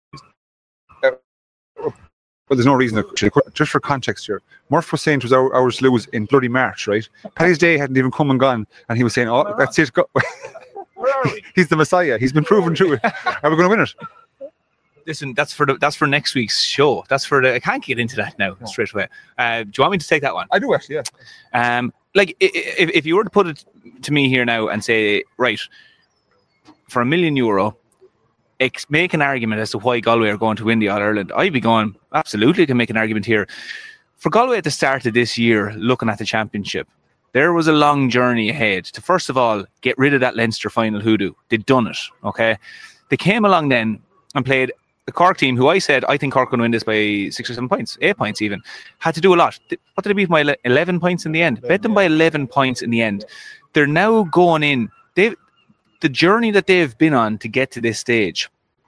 F: Well, there's no reason. To, just for context here, Murph was saying it was our, ours to lose in bloody March, right? Paddy's Day hadn't even come and gone, and he was saying, "Oh, that's it. Go."
G: Where are we?
F: He's the Messiah. He's been proven true. Are we going to win it?
G: Listen, that's for the, that's for next week's show. That's for the. I can't get into that now straight away. Uh, do you want me to take that one?
F: I do actually. Yeah.
G: Um, like if if you were to put it to me here now and say, right, for a million euro, ex- make an argument as to why Galway are going to win the All-Ireland, I'd be going, absolutely can make an argument here. For Galway at the start of this year, looking at the championship, there was a long journey ahead to, first of all, get rid of that Leinster final hoodoo. They'd done it, okay? They came along then and played the Cork team, who I said, I think Cork going to win this by six or seven points, eight points even, had to do a lot. What did they beat by eleven points in the end? Bet them by eleven points in the end. They're now going in. They've, the journey that they've been on to get to this stage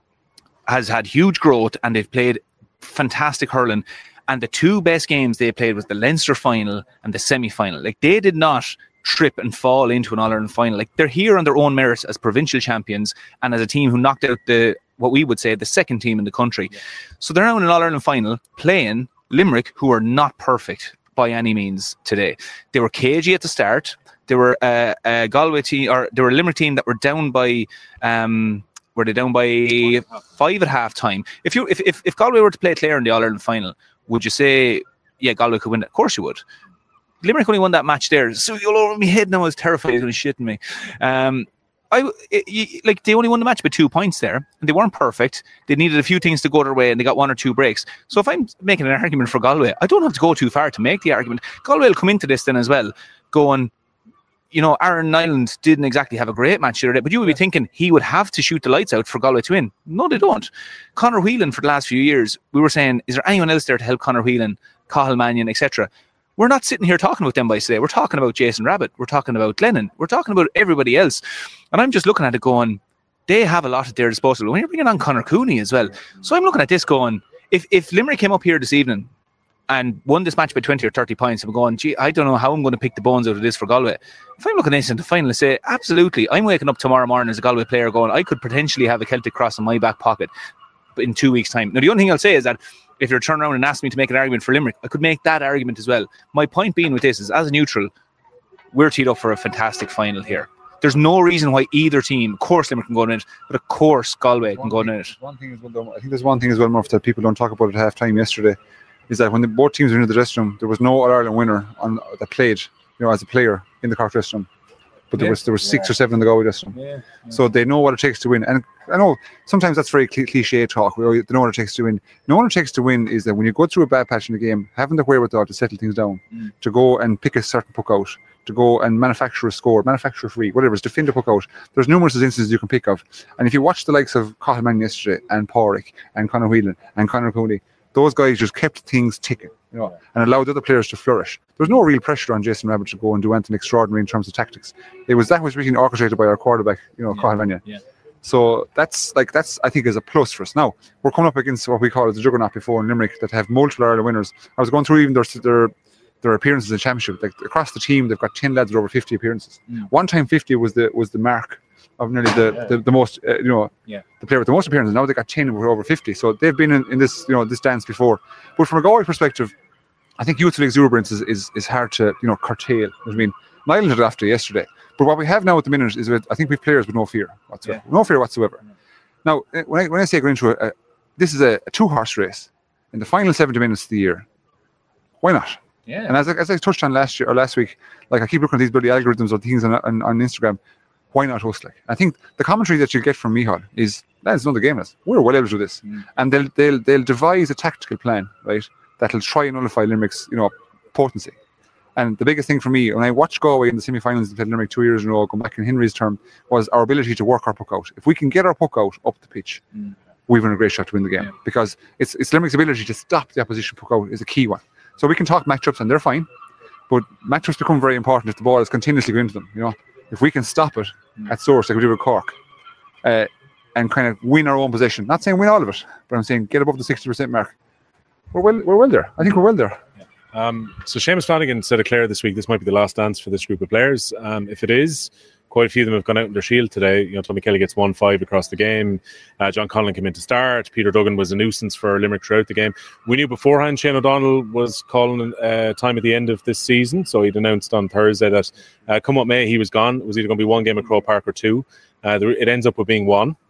G: has had huge growth, and they've played fantastic hurling. And the two best games they played was the Leinster final and the semi-final. Like, they did not trip and fall into an All-Ireland final. Like, they're here on their own merits as provincial champions and as a team who knocked out the, what we would say, the second team in the country. Yeah. So they're now in an All-Ireland final playing Limerick, who are not perfect by any means today. They were cagey at the start. They were uh, a Galway team, or they were a Limerick team that were down by... Um, were they down by five at half time? If you if, if if Galway were to play Clare in the All-Ireland final, would you say, yeah, Galway could win it? Of course you would. Limerick only won that match there. So you're all over my head now. I was terrified. He was going to shit in me. Um, I it, you, like they only won the match by two points there, and they weren't perfect. They needed a few things to go their way, and they got one or two breaks. So if I'm making an argument for Galway, I don't have to go too far to make the argument. Galway will come into this then as well, going, you know, Aaron Nyland didn't exactly have a great match the other day, but you would be thinking he would have to shoot the lights out for Galway to win. No, they don't. Conor Whelan, for the last few years, we were saying, is there anyone else there to help Conor Whelan, Cathal Mannion, et cetera? We're not sitting here talking about them boys today. We're talking about Jason Rabbit. We're talking about Glennon. We're talking about everybody else. And I'm just looking at it going, they have a lot at their disposal. When you're bringing on Conor Cooney as well. So I'm looking at this going, if, if Limerick came up here this evening and won this match by twenty or thirty points, I'm going, gee, I don't know how I'm going to pick the bones out of this for Galway. If I'm looking at this in the final, I say, absolutely, I'm waking up tomorrow morning as a Galway player going, I could potentially have a Celtic Cross in my back pocket in two weeks' time. Now, the only thing I'll say is that if you're turning around and ask me to make an argument for Limerick, I could make that argument as well. My point being with this is, as a neutral, we're teed up for a fantastic final here. There's no reason why either team, of course Limerick can go in it, but of course Galway can go in it.
F: One thing is, well, I think there's one thing as well, Murph, that people don't talk about at half time yesterday, is that when the, both teams were in the dressing room, there was no All-Ireland winner on that played, you know, as a player in the Cork dressing room. But there yeah. was there was six yeah. or seven in the Galway dressing room. Yeah. Yeah. So they know what it takes to win. And I know sometimes that's very cl- cliche talk. We know what it takes to win. No what it takes to win is that when you go through a bad patch in the game, having the wherewithal to settle things down, mm. to go and pick a certain puck out, to go and manufacture a score, manufacture a free, whatever, it's defend a puck out. There's numerous instances you can pick of. And if you watch the likes of Cathal Mannion yesterday, and Pádraig, and Conor Whelan, and Conor Cooney, those guys just kept things ticking, you know, and allowed other players to flourish. There's no real pressure on Jason Rabbit to go and do anything extraordinary in terms of tactics. It was that was really orchestrated by our quarterback, you know, yeah. Cathal Mannion. Yeah. So that's like that's I think is a plus for us. Now we're coming up against what we call the juggernaut before in Limerick that have multiple Ireland winners. I was going through even their their, their appearances in the championship. Like across the team, they've got ten lads with over fifty appearances. Mm. One time fifty was the was the mark of nearly the, yeah. the, the most, uh, you know, yeah. the player with the most appearances. Now they got ten with over fifty. So they've been in, in this, you know, this dance before. But from a Galway perspective, I think youthful exuberance is, is, is hard to, you know, curtail. You know what I mean, Niall had it after yesterday. But what we have now at the minute is with, I think we have players with no fear whatsoever. Yeah. No fear whatsoever. Yeah. Now, when I, when I say go into a, a this is a, a two-horse race in the final seventy minutes of the year, why not? Yeah. And as I, as I touched on last year or last week, like I keep looking at these bloody algorithms or things on, on, on Instagram. Why not us? Like I think the commentary that you get from Micheál is that's another game. Lads. We're well able to do this, mm. and they'll they'll they'll devise a tactical plan, right? That'll try and nullify Limerick's, you know, potency. And the biggest thing for me when I watched Galway in the semi-finals that played Limerick two years in a row, going back in Henry's term, was our ability to work our puck out. If we can get our puck out up the pitch, mm. we've in a great shot to win the game yeah. because it's it's Limerick's ability to stop the opposition puck out is a key one. So we can talk matchups and they're fine, but matchups become very important if the ball is continuously going to them, you know. If we can stop it mm. at source, like we do with Cork, uh, and kind of win our own possession, not saying win all of it, but I'm saying get above the sixty percent mark, we're well, we're well there. I think we're well there.
E: Yeah. Um, so Seamus Flanagan said to Clare this week, this might be the last dance for this group of players. Um, if it is, quite a few of them have gone out in their shield today. You know, Tommy Kelly gets one five across the game. Uh, John Conlon came in to start. Peter Duggan was a nuisance for Limerick throughout the game. We knew beforehand Shane O'Donnell was calling uh, time at the end of this season, so he'd announced on Thursday that uh, come what may, he was gone. It was either going to be one game at Croke Park or two. Uh, there, it ends up with being one.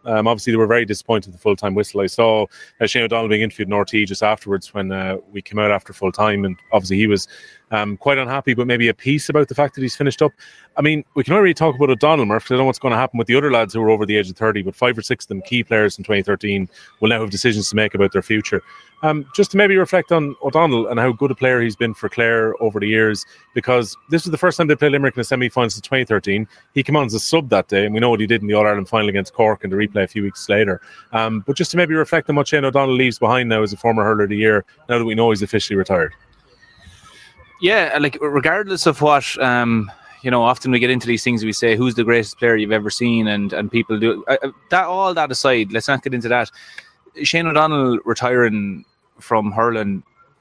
E: Um, obviously, they were very disappointed with the full-time whistle. I saw uh, Shane O'Donnell being interviewed in R T just afterwards when uh, we came out after full-time, and obviously he was um, quite unhappy, but maybe at peace about the fact that he's finished up. I mean, we can already talk about O'Donnell, Murph, because I don't know what's going to happen with the other lads who are over the age of thirty, but five or six of them, key players in twenty thirteen, will now have decisions to make about their future. Um, just to maybe reflect on O'Donnell and how good a player he's been for Clare over the years, because this was the first time they played Limerick in the semi-final since twenty thirteen. He came on as a sub that day, and we know what he did in the All-Ireland final against Cork and the replay a few weeks later. Um, but just to maybe reflect on what Shane O'Donnell leaves behind now as a former hurler of the year, now that we know he's officially retired.
G: Yeah, like regardless of what, um, you know, often we get into these things, we say, who's the greatest player you've ever seen? And, and people do uh, that. All that aside, let's not get into that. Shane O'Donnell retiring from hurling,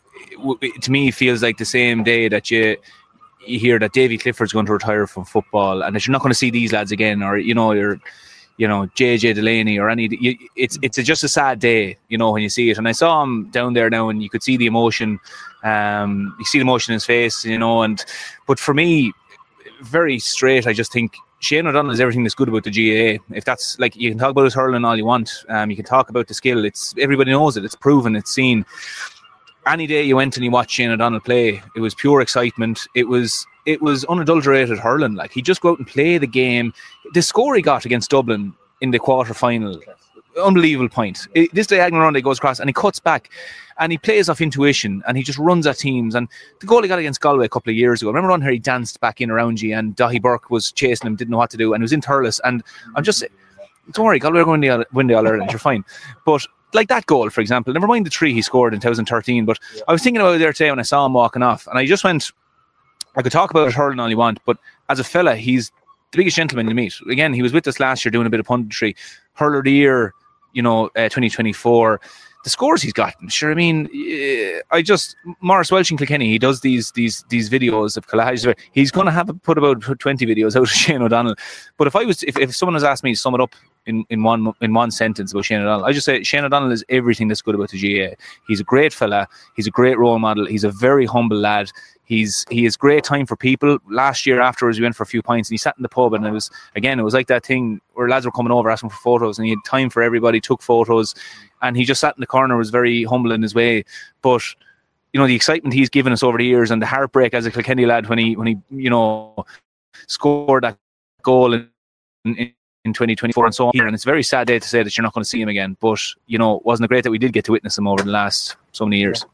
G: to me, feels like the same day that you you hear that Davy Clifford's going to retire from football, and that you're not going to see these lads again, or you know, you're, you know, J J Delaney or any. You, it's it's a, just a sad day, you know, when you see it. And I saw him down there now, and you could see the emotion. Um, you see the emotion in his face, you know. And but for me, very straight, I just think Shane O'Donnell is everything that's good about the G A A. If that's like, you can talk about his hurling all you want, um, you can talk about the skill. It's everybody knows it. It's proven. It's seen. Any day you went and you watched Shane O'Donnell play, it was pure excitement. It was it was unadulterated hurling. Like, he'd just go out and play the game. The score he got against Dublin in the quarter final, unbelievable point. It, this diagonal run, he goes across and he cuts back and he plays off intuition and he just runs at teams. And the goal he got against Galway a couple of years ago, remember on here he danced back in around you and Dahi Burke was chasing him, didn't know what to do, and he was in Thurles. And I'm just saying, don't worry, Galway are going to win the All-Ireland, you're fine. But like that goal, for example, never mind the three he scored in twenty thirteen, but yeah. I was thinking about it there today when I saw him walking off, and I just went, I could talk about it hurling all you want, but as a fella, he's the biggest gentleman you meet. Again, he was with us last year doing a bit of punditry. Hurler of the year, you know, uh, twenty twenty-four. The scores he's gotten, sure. I mean, uh, I just Maurice Welch in Kilkenny. He does these these these videos of collages. He's going to have put about twenty videos out of Shane O'Donnell. But if I was, if, if someone has asked me to sum it up in, in one in one sentence about Shane O'Donnell, I just say Shane O'Donnell is everything that's good about the G A A. He's a great fella. He's a great role model. He's a very humble lad. He's he has great time for people. Last year afterwards, we went for a few pints and he sat in the pub, and it was again, it was like that thing where lads were coming over asking for photos, and he had time for everybody, took photos, and he just sat in the corner, was very humble in his way. But you know, the excitement he's given us over the years, and the heartbreak as a Kilkenny lad when he when he you know scored that goal in, in, in twenty twenty-four and so on. And it's a very sad day to say that you're not going to see him again. But you know, wasn't it great that we did get to witness him over the last so many years?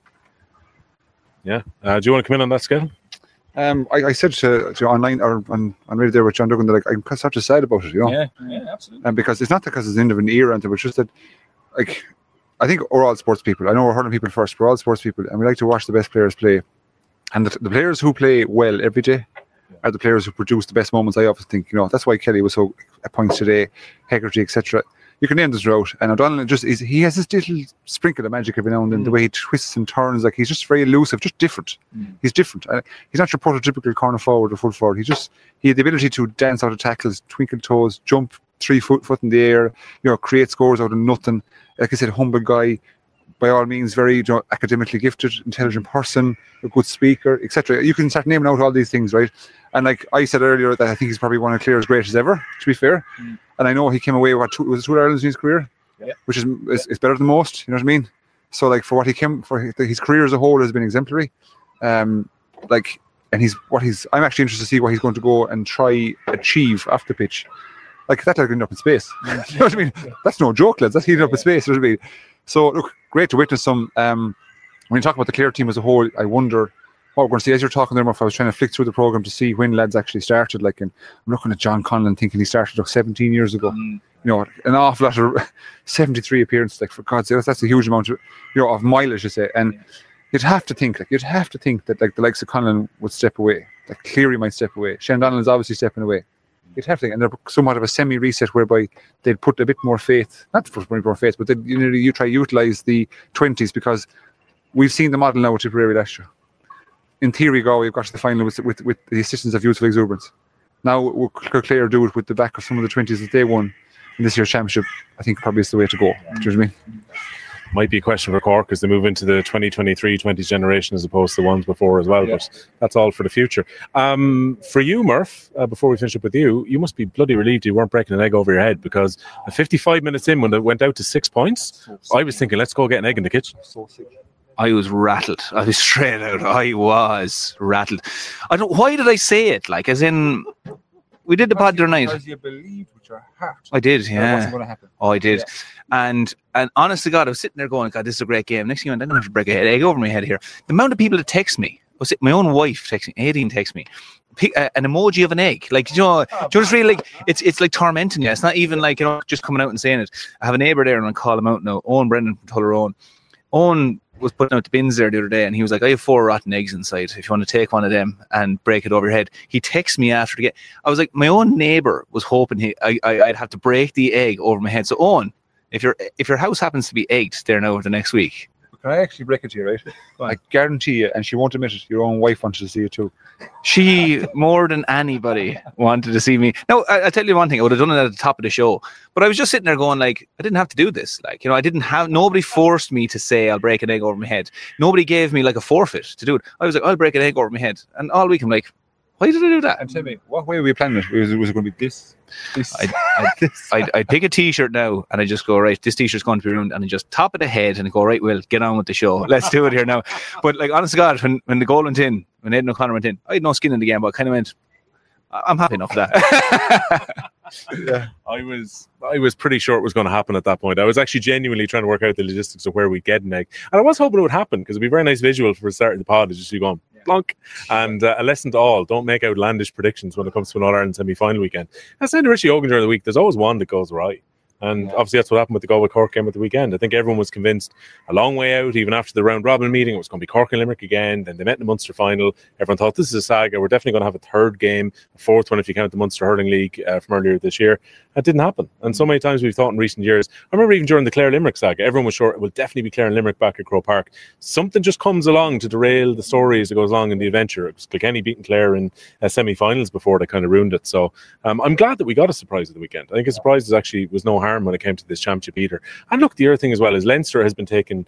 E: Yeah. Uh, do you want to come in on that scale?
F: Um, I, I said to, to online or on, on radio there with John Duggan that like, I'm such a sad about it, you know.
G: Yeah, yeah, absolutely.
F: And because it's not because it's the end of an era, and it's just that, like, I think we're all sports people. I know we're hurling people first. We're all sports people, and we like to watch the best players play. And the, the players who play well every day are the players who produce the best moments. I often think, you know, that's why Kelly was so at points today, Hegarty, et cetera. You can name this route, and O'Donnell just is, he has this little sprinkle of magic every now and then. Mm. The way he twists and turns, like he's just very elusive, just different. Mm. He's different. Uh, he's not your prototypical corner forward or full forward. He just he had the ability to dance out of tackles, twinkle toes, jump three foot foot in the air, you know, create scores out of nothing. Like I said, humble guy, by all means, very you know, academically gifted, intelligent person, a good speaker, et cetera. You can start naming out all these things, right? And like I said earlier, that I think he's probably one of Clare's greatest ever, to be fair. Mm. And I know he came away with two, was it two Irelands in his career, yeah. which is, is is better than most. You know what I mean? So like for what he came for, his career as a whole has been exemplary. Um, like, and he's what he's. I'm actually interested to see what he's going to go and try achieve off the pitch. Like that, like ending up in space. You know what I mean? That's no joke, lads. That's heating up in space. You know what I mean? So look, great to witness some. Um, when you talk about the Clare team as a whole, I wonder what we're going to see as you're talking there. If I was trying to flick through the program to see when lads actually started, like, and I'm looking at John Conlon thinking he started like seventeen years ago. Mm. You know, an awful lot of seventy-three appearances. Like for God's sake, that's a huge amount of you know of mileage, you say. And yeah. you'd have to think, like you'd have to think that like the likes of Conlon would step away, like Cleary might step away. Shane Donnell is obviously stepping away. You'd have to think, and they're somewhat of a semi-reset whereby they'd put a bit more faith, not to put more faith, but they'd, you know, you try to utilise the twenties because we've seen the model now with Tipperary last year. In theory, Galway we've got to the final with, with, with the assistance of youthful exuberance. Now, will Clare do it with the back of some of the twenties that they won in this year's championship? I think probably is the way to go. Do you know what I mean?
E: might be a question for Cork as they move into the twenty twenty-three twenty generation as opposed to the ones before as well. Yeah. But that's all for the future. Um, for you, Murph, uh, before we finish up with you, you must be bloody relieved you weren't breaking an egg over your head, because at fifty-five minutes in, when it went out to six points, so I was thinking, let's go get an egg in the kitchen. So sick.
G: I was rattled. I was straight out. I was rattled. I don't. Why did I say it? Like, as in, we did the pod the other night.
F: Because you believed with your heart.
G: I did, yeah.
F: That wasn't going to happen.
G: Oh, I did.
F: Yeah.
G: And and honest to God, I was sitting there going, God, this is a great game. Next thing you know, I'm going to have to break a head egg over my head here. The amount of people that text me, was it my own wife texting, Aideen text me, pick, uh, an emoji of an egg. Like, you know, oh, do you just really like, it's it's like tormenting you. It's not even like, you know, just coming out and saying it. I have a neighbour there and I'll call him out now, Owen Brendan from Tullaroan. Owen was putting out the bins there the other day and he was like, I have four rotten eggs inside. If you want to take one of them and break it over your head. He texts me after the game. I was like, my own neighbour was hoping he, I, I, I'd have to break the egg over my head. So, Owen, if your if your house happens to be egged there now over the next week.
F: Can I actually break it to you, right? I guarantee you, and she won't admit it, your own wife wanted to see it too.
G: She, more than anybody, wanted to see me. Now, I, I tell you one thing, I would have done it at the top of the show, but I was just sitting there going like, I didn't have to do this. Like, you know, I didn't have, nobody forced me to say I'll break an egg over my head. Nobody gave me like a forfeit to do it. I was like, I'll break an egg over my head. And all week I'm like, why did I do that?
F: And tell me, what way were we planning it? Was it, was it going to be this? this
G: I'd, I'd, this. I'd, I'd pick a t-shirt now and I just go, right, this t-shirt's going to be ruined, and I just top of the head and I go, right, Will, get on with the show. Let's do it here now. But like, honest to God, when, when the goal went in, when Aidan O'Connor went in, I had no skin in the game, but I kind of went, I'm happy enough with that.
E: Yeah, I was I was pretty sure it was going to happen at that point. I was actually genuinely trying to work out the logistics of where we'd get an egg. And I was hoping it would happen, because it'd be a very nice visual for the start of the pod. It's just you going, plonk. And uh, a lesson to all, don't make outlandish predictions when it comes to an All-Ireland semi-final weekend. I said to Richie Hogan during the week, there's always one that goes right. And yeah. obviously that's what happened with the Galway Cork game at the weekend. I think everyone was convinced a long way out, even after the round robin meeting, it was going to be Cork and Limerick again. Then they met in the Munster final. Everyone thought this is a saga. We're definitely going to have a third game, a fourth one if you count the Munster Hurling League uh, from earlier this year. That didn't happen. And so many times we've thought in recent years, I remember even during the Clare Limerick saga, everyone was sure it will definitely be Clare and Limerick back at Croke Park. Something just comes along to derail the story as it goes along in the adventure. It was Kilkenny beating Clare in uh, semi-finals before that kind of ruined it. So um, I'm glad that we got a surprise at the weekend. I think a surprise is actually was no harm when it came to this championship either. And look, the other thing as well is Leinster has been taking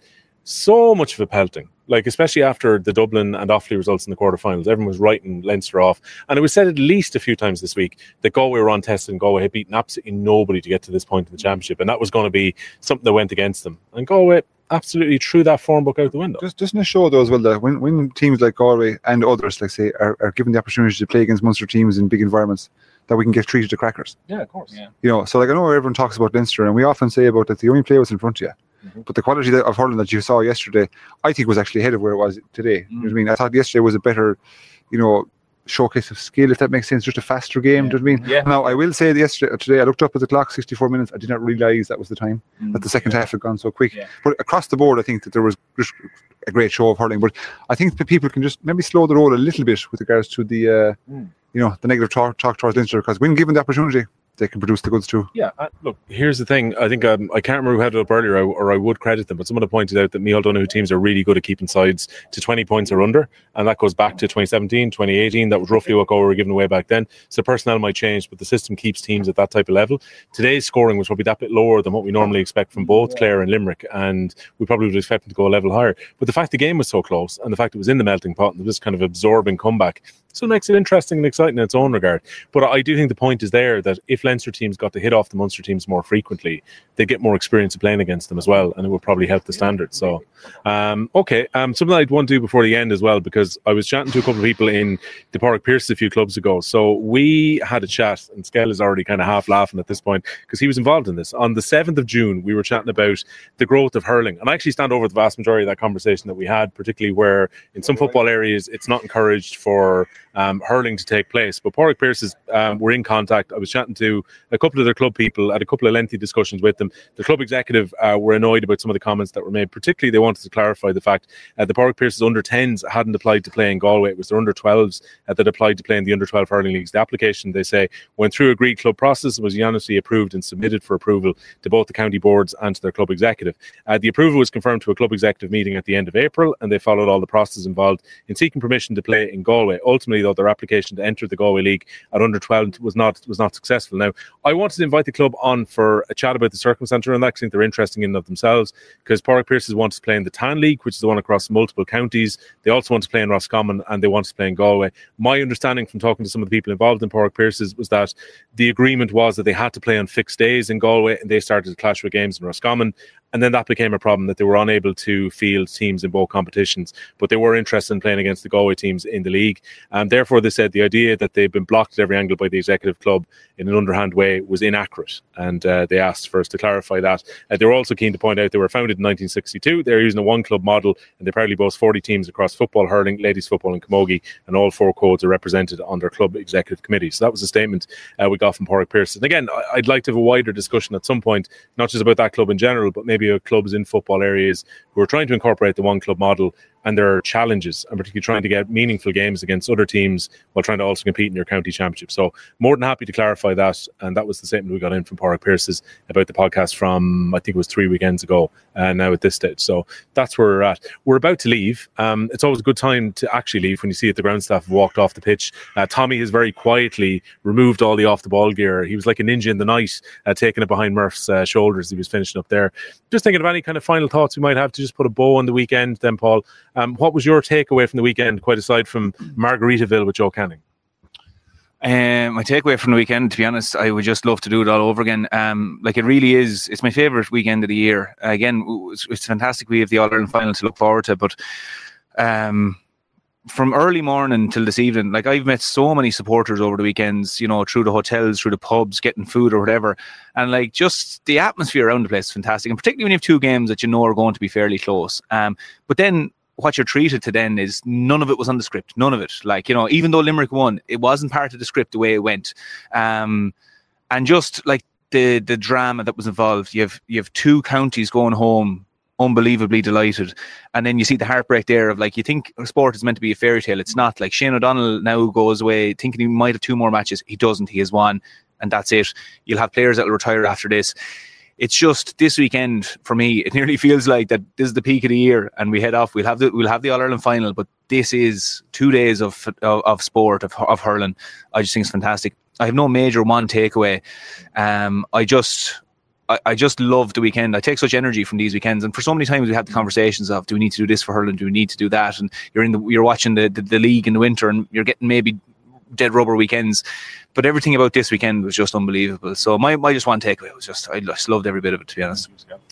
E: so much of a pelting, like especially after the Dublin and Offaly results in the quarterfinals. Everyone was writing Leinster off, and it was said at least a few times this week that Galway were untested and Galway had beaten absolutely nobody to get to this point in the championship, and that was going to be something that went against them. And Galway absolutely threw that form book out the window.
F: Just doesn't it show though as well that when, when teams like Galway and others, like say, are, are given the opportunity to play against Munster teams in big environments, that we can get treated to crackers?
E: Yeah, of course. Yeah.
F: You know, so like I know everyone talks about Leinster, and we often say about that they only play what's in front of you. Mm-hmm. But the quality that, of hurling that you saw yesterday, I think was actually ahead of where it was today. Mm-hmm. You know what I mean? I thought yesterday was a better, you know, showcase of skill, if that makes sense, just a faster game. Yeah. Do you know what I mean? Yeah. Now, I will say that yesterday, today, I looked up at the clock, sixty-four minutes. I did not realise that was the time, mm-hmm. that the second yeah. half had gone so quick. Yeah. But across the board, I think that there was just a great show of hurling. But I think that people can just maybe slow the roll a little bit with regards to the, uh, mm. you know, the negative talk, talk towards Leinster, because when given the opportunity, they can produce the goods too.
E: Yeah, uh, look, here's the thing. I think um, I can't remember who had it up earlier, or, or I would credit them, but someone had pointed out that Micheál Donoghue teams are really good at keeping sides to twenty points or under, and that goes back to twenty seventeen, twenty eighteen. That was roughly what Galway were giving away back then. So personnel might change, but the system keeps teams at that type of level. Today's scoring was probably that bit lower than what we normally expect from both Clare and Limerick, and we probably would expect them to go a level higher. But the fact the game was so close, and the fact it was in the melting pot, and this kind of absorbing comeback, so it makes it interesting and exciting in its own regard. But I do think the point is there that if Leinster teams got to hit off the Munster teams more frequently, they'd get more experience of playing against them as well, and it would probably help the standard. So, um, okay, um, something I'd want to do before the end as well, because I was chatting to a couple of people in the Pádraig Pearse a few clubs ago. So we had a chat, and Skell is already kind of half laughing at this point because he was involved in this. On the seventh of June, we were chatting about the growth of hurling, and I actually stand over the vast majority of that conversation that we had, particularly where in some football areas it's not encouraged for Um, hurling to take place. But Pádraig Pearse is, um, we're in contact. I was chatting to a couple of their club people, had a couple of lengthy discussions with them. The club executive uh, were annoyed about some of the comments that were made. Particularly, they wanted to clarify the fact uh, the Pádraig Pearse's under tens hadn't applied to play in Galway. It was their under twelves uh, that applied to play in the under twelve hurling leagues. The application, they say, went through agreed club process and was unanimously approved and submitted for approval to both the county boards and to their club executive. Uh, the approval was confirmed to a club executive meeting at the end of April, and they followed all the processes involved in seeking permission to play in Galway. Ultimately, though, their application to enter the Galway League at under twelve was not was not successful. Now, I wanted to invite the club on for a chat about the circumstances around that, because I think they're interesting in and of themselves, because Pádraig Pearses wants to play in the Tan League, which is the one across multiple counties. They also want to play in Roscommon, and they want to play in Galway. My understanding from talking to some of the people involved in Pádraig Pearses was that the agreement was that they had to play on fixed days in Galway, and they started to clash with games in Roscommon. And then that became a problem, that they were unable to field teams in both competitions, but they were interested in playing against the Galway teams in the league. And therefore, they said the idea that they've been blocked at every angle by the executive club in an underhand way was inaccurate. And uh, they asked for us to clarify that. Uh, they were also keen to point out they were founded in nineteen sixty-two. They're using a one club model, and they proudly boast forty teams across football, hurling, ladies football and camogie, and all four codes are represented on their club executive committee. So that was a statement uh, we got from Pádraig Pearses. And again, I'd like to have a wider discussion at some point, not just about that club in general, but maybe a clubs in football areas who are trying to incorporate the one club model, and there are challenges, and particularly trying to get meaningful games against other teams while trying to also compete in your county championship. So more than happy to clarify that, and that was the statement we got in from Pádraig Pearses about the podcast from, I think it was three weekends ago, uh, now at this stage. So that's where we're at. We're about to leave. Um, it's always a good time to actually leave when you see that the ground staff have walked off the pitch. Uh, Tommy has very quietly removed all the off-the-ball gear. He was like a ninja in the night, uh, taking it behind Murph's uh, shoulders. He was finishing up there. Just thinking of any kind of final thoughts we might have to just put a bow on the weekend then, Paul. Um, what was your takeaway from the weekend, quite aside from Margaritaville with Joe Canning?
G: Um, my takeaway from the weekend, to be honest, I would just love to do it all over again. Um, like it really is, it's my favourite weekend of the year. Uh, again, it's, it's fantastic. We have the All-Ireland final to look forward to, but um, from early morning till this evening, like I've met so many supporters over the weekends, you know, through the hotels, through the pubs, getting food or whatever. And like just the atmosphere around the place is fantastic. And particularly when you have two games that you know are going to be fairly close. Um, but then what you're treated to then is none of it was on the script. None of it. Like, you know, even though Limerick won, it wasn't part of the script the way it went. Um, and just like the the drama that was involved, you have you have two counties going home unbelievably delighted, and then you see the heartbreak there of like, you think sport is meant to be a fairy tale. It's not. Like Shane O'Donnell now goes away thinking he might have two more matches. He doesn't. He has one, and that's it. You'll have players that will retire after this. It's just this weekend for me, it nearly feels like that this is the peak of the year and we head off. We'll have the we'll have the All-Ireland final, but this is two days of of, of sport, of, of hurling. I just think it's fantastic. I have no major one takeaway. Um, I just I, I just love the weekend. I take such energy from these weekends, and for so many times we have the conversations of, do we need to do this for hurling? Do we need to do that? And you're in the you're watching the, the, the league in the winter, and you're getting maybe dead rubber weekends, but everything about this weekend was just unbelievable. So my, my just one takeaway was just, I just loved every bit of it, to be honest.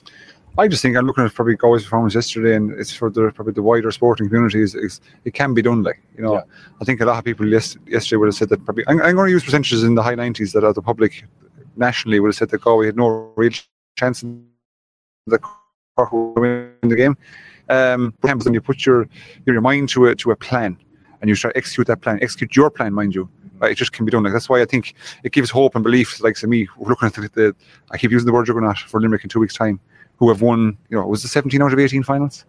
F: I just think I'm looking at probably Galway's performance yesterday, and it's for the probably the wider sporting community. Is, is it can be done, like, you know. Yeah. I think a lot of people yes, yesterday would have said that probably. I'm, I'm going to use percentages in the high nineties that the public nationally would have said that Galway had no real chance in the Cork would win the game. Um, but when you put your your mind to a to a plan, and you try to execute that plan, execute your plan, mind you, right, it just can be done. Like, that's why I think it gives hope and belief. Like, to me, we're looking at the, the I keep using the word juggernaut for Limerick in two weeks' time, who have won, you know, was it seventeen out of eighteen finals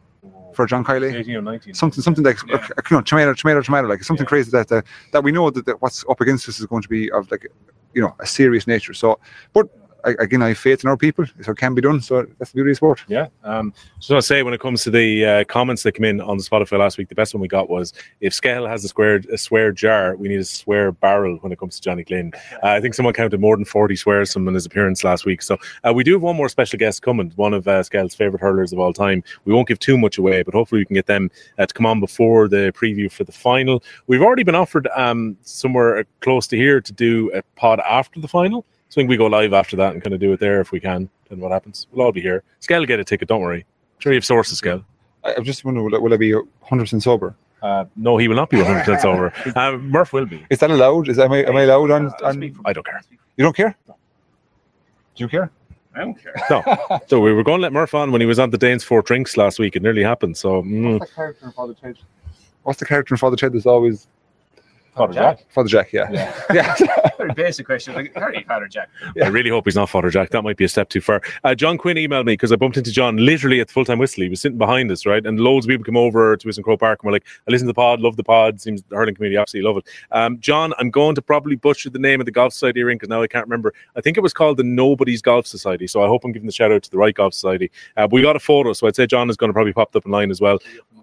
F: for John Kiley?
E: eighteen or nineteen. Something,
F: something like, yeah. you know, tomato, tomato, tomato, like something yeah. crazy that, that that we know that, that what's up against us is going to be of, like, you know, a serious nature. So, but I, again, I have faith in our people, so it can be done. So that's the beauty of sport.
E: Yeah. Um, just want to say, when it comes to the uh, comments that came in on the Spotify last week, the best one we got was, if Skehill has a square a swear jar, we need a swear barrel when it comes to Johnny Glynn. Uh, I think someone counted more than forty swears from his appearance last week. So uh, we do have one more special guest coming, one of uh, Skehill's favourite hurlers of all time. We won't give too much away, but hopefully we can get them uh, to come on before the preview for the final. We've already been offered um, somewhere close to here to do a pod after the final. So I think we go live after that and kind of do it there if we can. Then what happens? We'll all be here. Skehill will get a ticket, don't worry. I'm sure you have sources, Skehill.
F: I'm just wondering, will I, will I be one hundred percent sober?
E: Uh, no, he will not be one hundred percent sober. Uh, Murph will be.
F: Is that allowed? Is am I am I allowed on? on...
E: I don't care.
F: You don't care?
E: No.
F: Do you care?
E: I don't care. No. So we were going to let Murph on when he was on the Danes Four Drinks last week. It nearly happened. So mm.
F: What's the character in Father Ted? What's the character in Father Ted? There's always
E: Father Jack.
F: Jack. Father Jack, yeah.
G: Yeah.
F: yeah.
G: Very basic question. Like, how are you, Father Jack?
E: Yeah. I really hope he's not Father Jack. That might be a step too far. Uh, John Quinn emailed me because I bumped into John literally at the full-time whistle. He was sitting behind us, right? And loads of people come over to us in Crow Park and we're like, I listen to the pod, love the pod. Seems the hurling community absolutely love it. Um, John, I'm going to probably butcher the name of the Golf Society you're in because now I can't remember. I think it was called the Nobody's Golf Society. So I hope I'm giving the shout out to the right Golf Society. Uh, we got a photo, so I'd say John is going to probably pop up in line as well.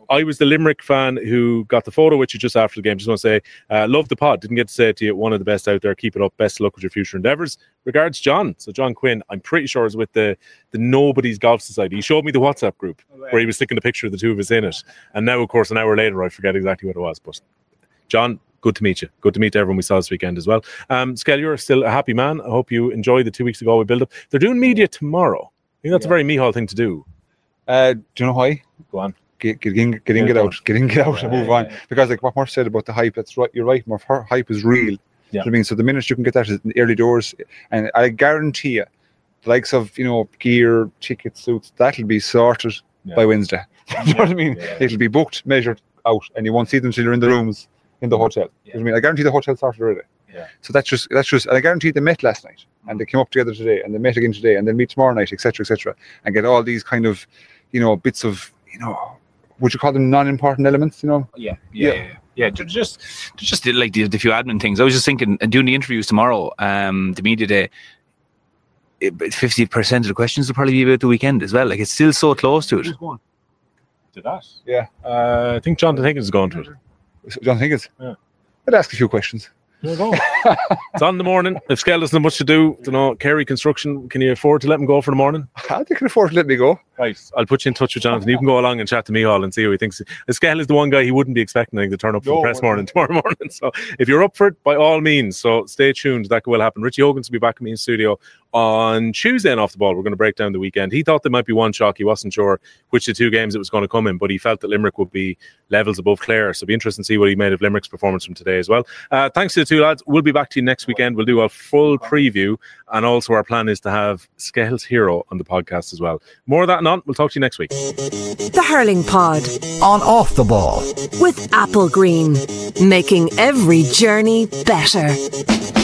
E: I was the Limerick fan who got the photo with you just after the game. Just want to say, uh, love the pod. Didn't get to say it to you. One of the best out there. Keep it up. Best of luck with your future endeavours. Regards, John. So John Quinn, I'm pretty sure is with the the Nobody's Golf Society. He showed me the WhatsApp group where he was sticking a picture of the two of us in it. And now, of course, an hour later, I forget exactly what it was. But John, good to meet you. Good to meet everyone we saw this weekend as well. Um, Skell, you're still a happy man. I hope you enjoyed the two weeks ago we built up. They're doing media tomorrow. I think that's yeah. a very Mihal thing to do.
F: Uh, do you know why?
E: Go on.
F: Get, get in, get in, get out, get in, get out, and move on. Because like what Murph said about the hype, that's right. You're right, Murph. Her hype is real. Yeah. You know what I mean, so the minute you can get that in the early doors, and I guarantee you, the likes of you know gear, tickets, suits, that'll be sorted yeah. by Wednesday. You know what I mean? Yeah. It'll be booked, measured out, and you won't see them till you're in the rooms in the hotel. Yeah. You know what I mean? I guarantee the hotel started already. Yeah. So that's just that's just, and I guarantee they met last night, and they came up together today, and they met again today, and they'll meet tomorrow night, et cetera, et cetera, and get all these kind of, you know, bits of, you know. Would you call them non-important elements? You know.
G: Yeah, yeah, yeah. yeah. yeah they're just, they're just like the, the few admin things. I was just thinking, doing the interviews tomorrow, um, the media day. Fifty percent of the questions will probably be about the weekend as well. Like it's still so close to it.
E: Who's going to that?
F: Yeah,
E: uh, I think Jonathan Higgins is going to it.
F: Jonathan Higgins.
E: Yeah,
F: I'd ask a few questions.
E: There you go. It's on in the morning. If Skell doesn't have much to do, you know, Kerry Construction, can you afford to let him go for the morning?
F: I think can afford to let me go.
E: Right, I'll put you in touch with Jonathan. You can go along and chat to Mihal and see how he thinks. Skell is the one guy he wouldn't be expecting to turn up for no, the press morning tomorrow morning. So if you're up for it, by all means. So stay tuned. That will happen. Richie Hogan's will be back with me in studio on Tuesday and Off the Ball. We're going to break down the weekend. He thought there might be one shock. He wasn't sure which of the two games it was going to come in, but he felt that Limerick would be levels above Clare. So it'll be interesting to see what he made of Limerick's performance from today as well. Uh, thanks to the two lads. We'll be back to you next weekend. We'll do a full preview, and also our plan is to have Skell's Hero on the podcast as well. More of that and on. We'll talk to you next week.
A: The Hurling Pod
D: on Off the Ball
A: with Apple Green, making every journey better.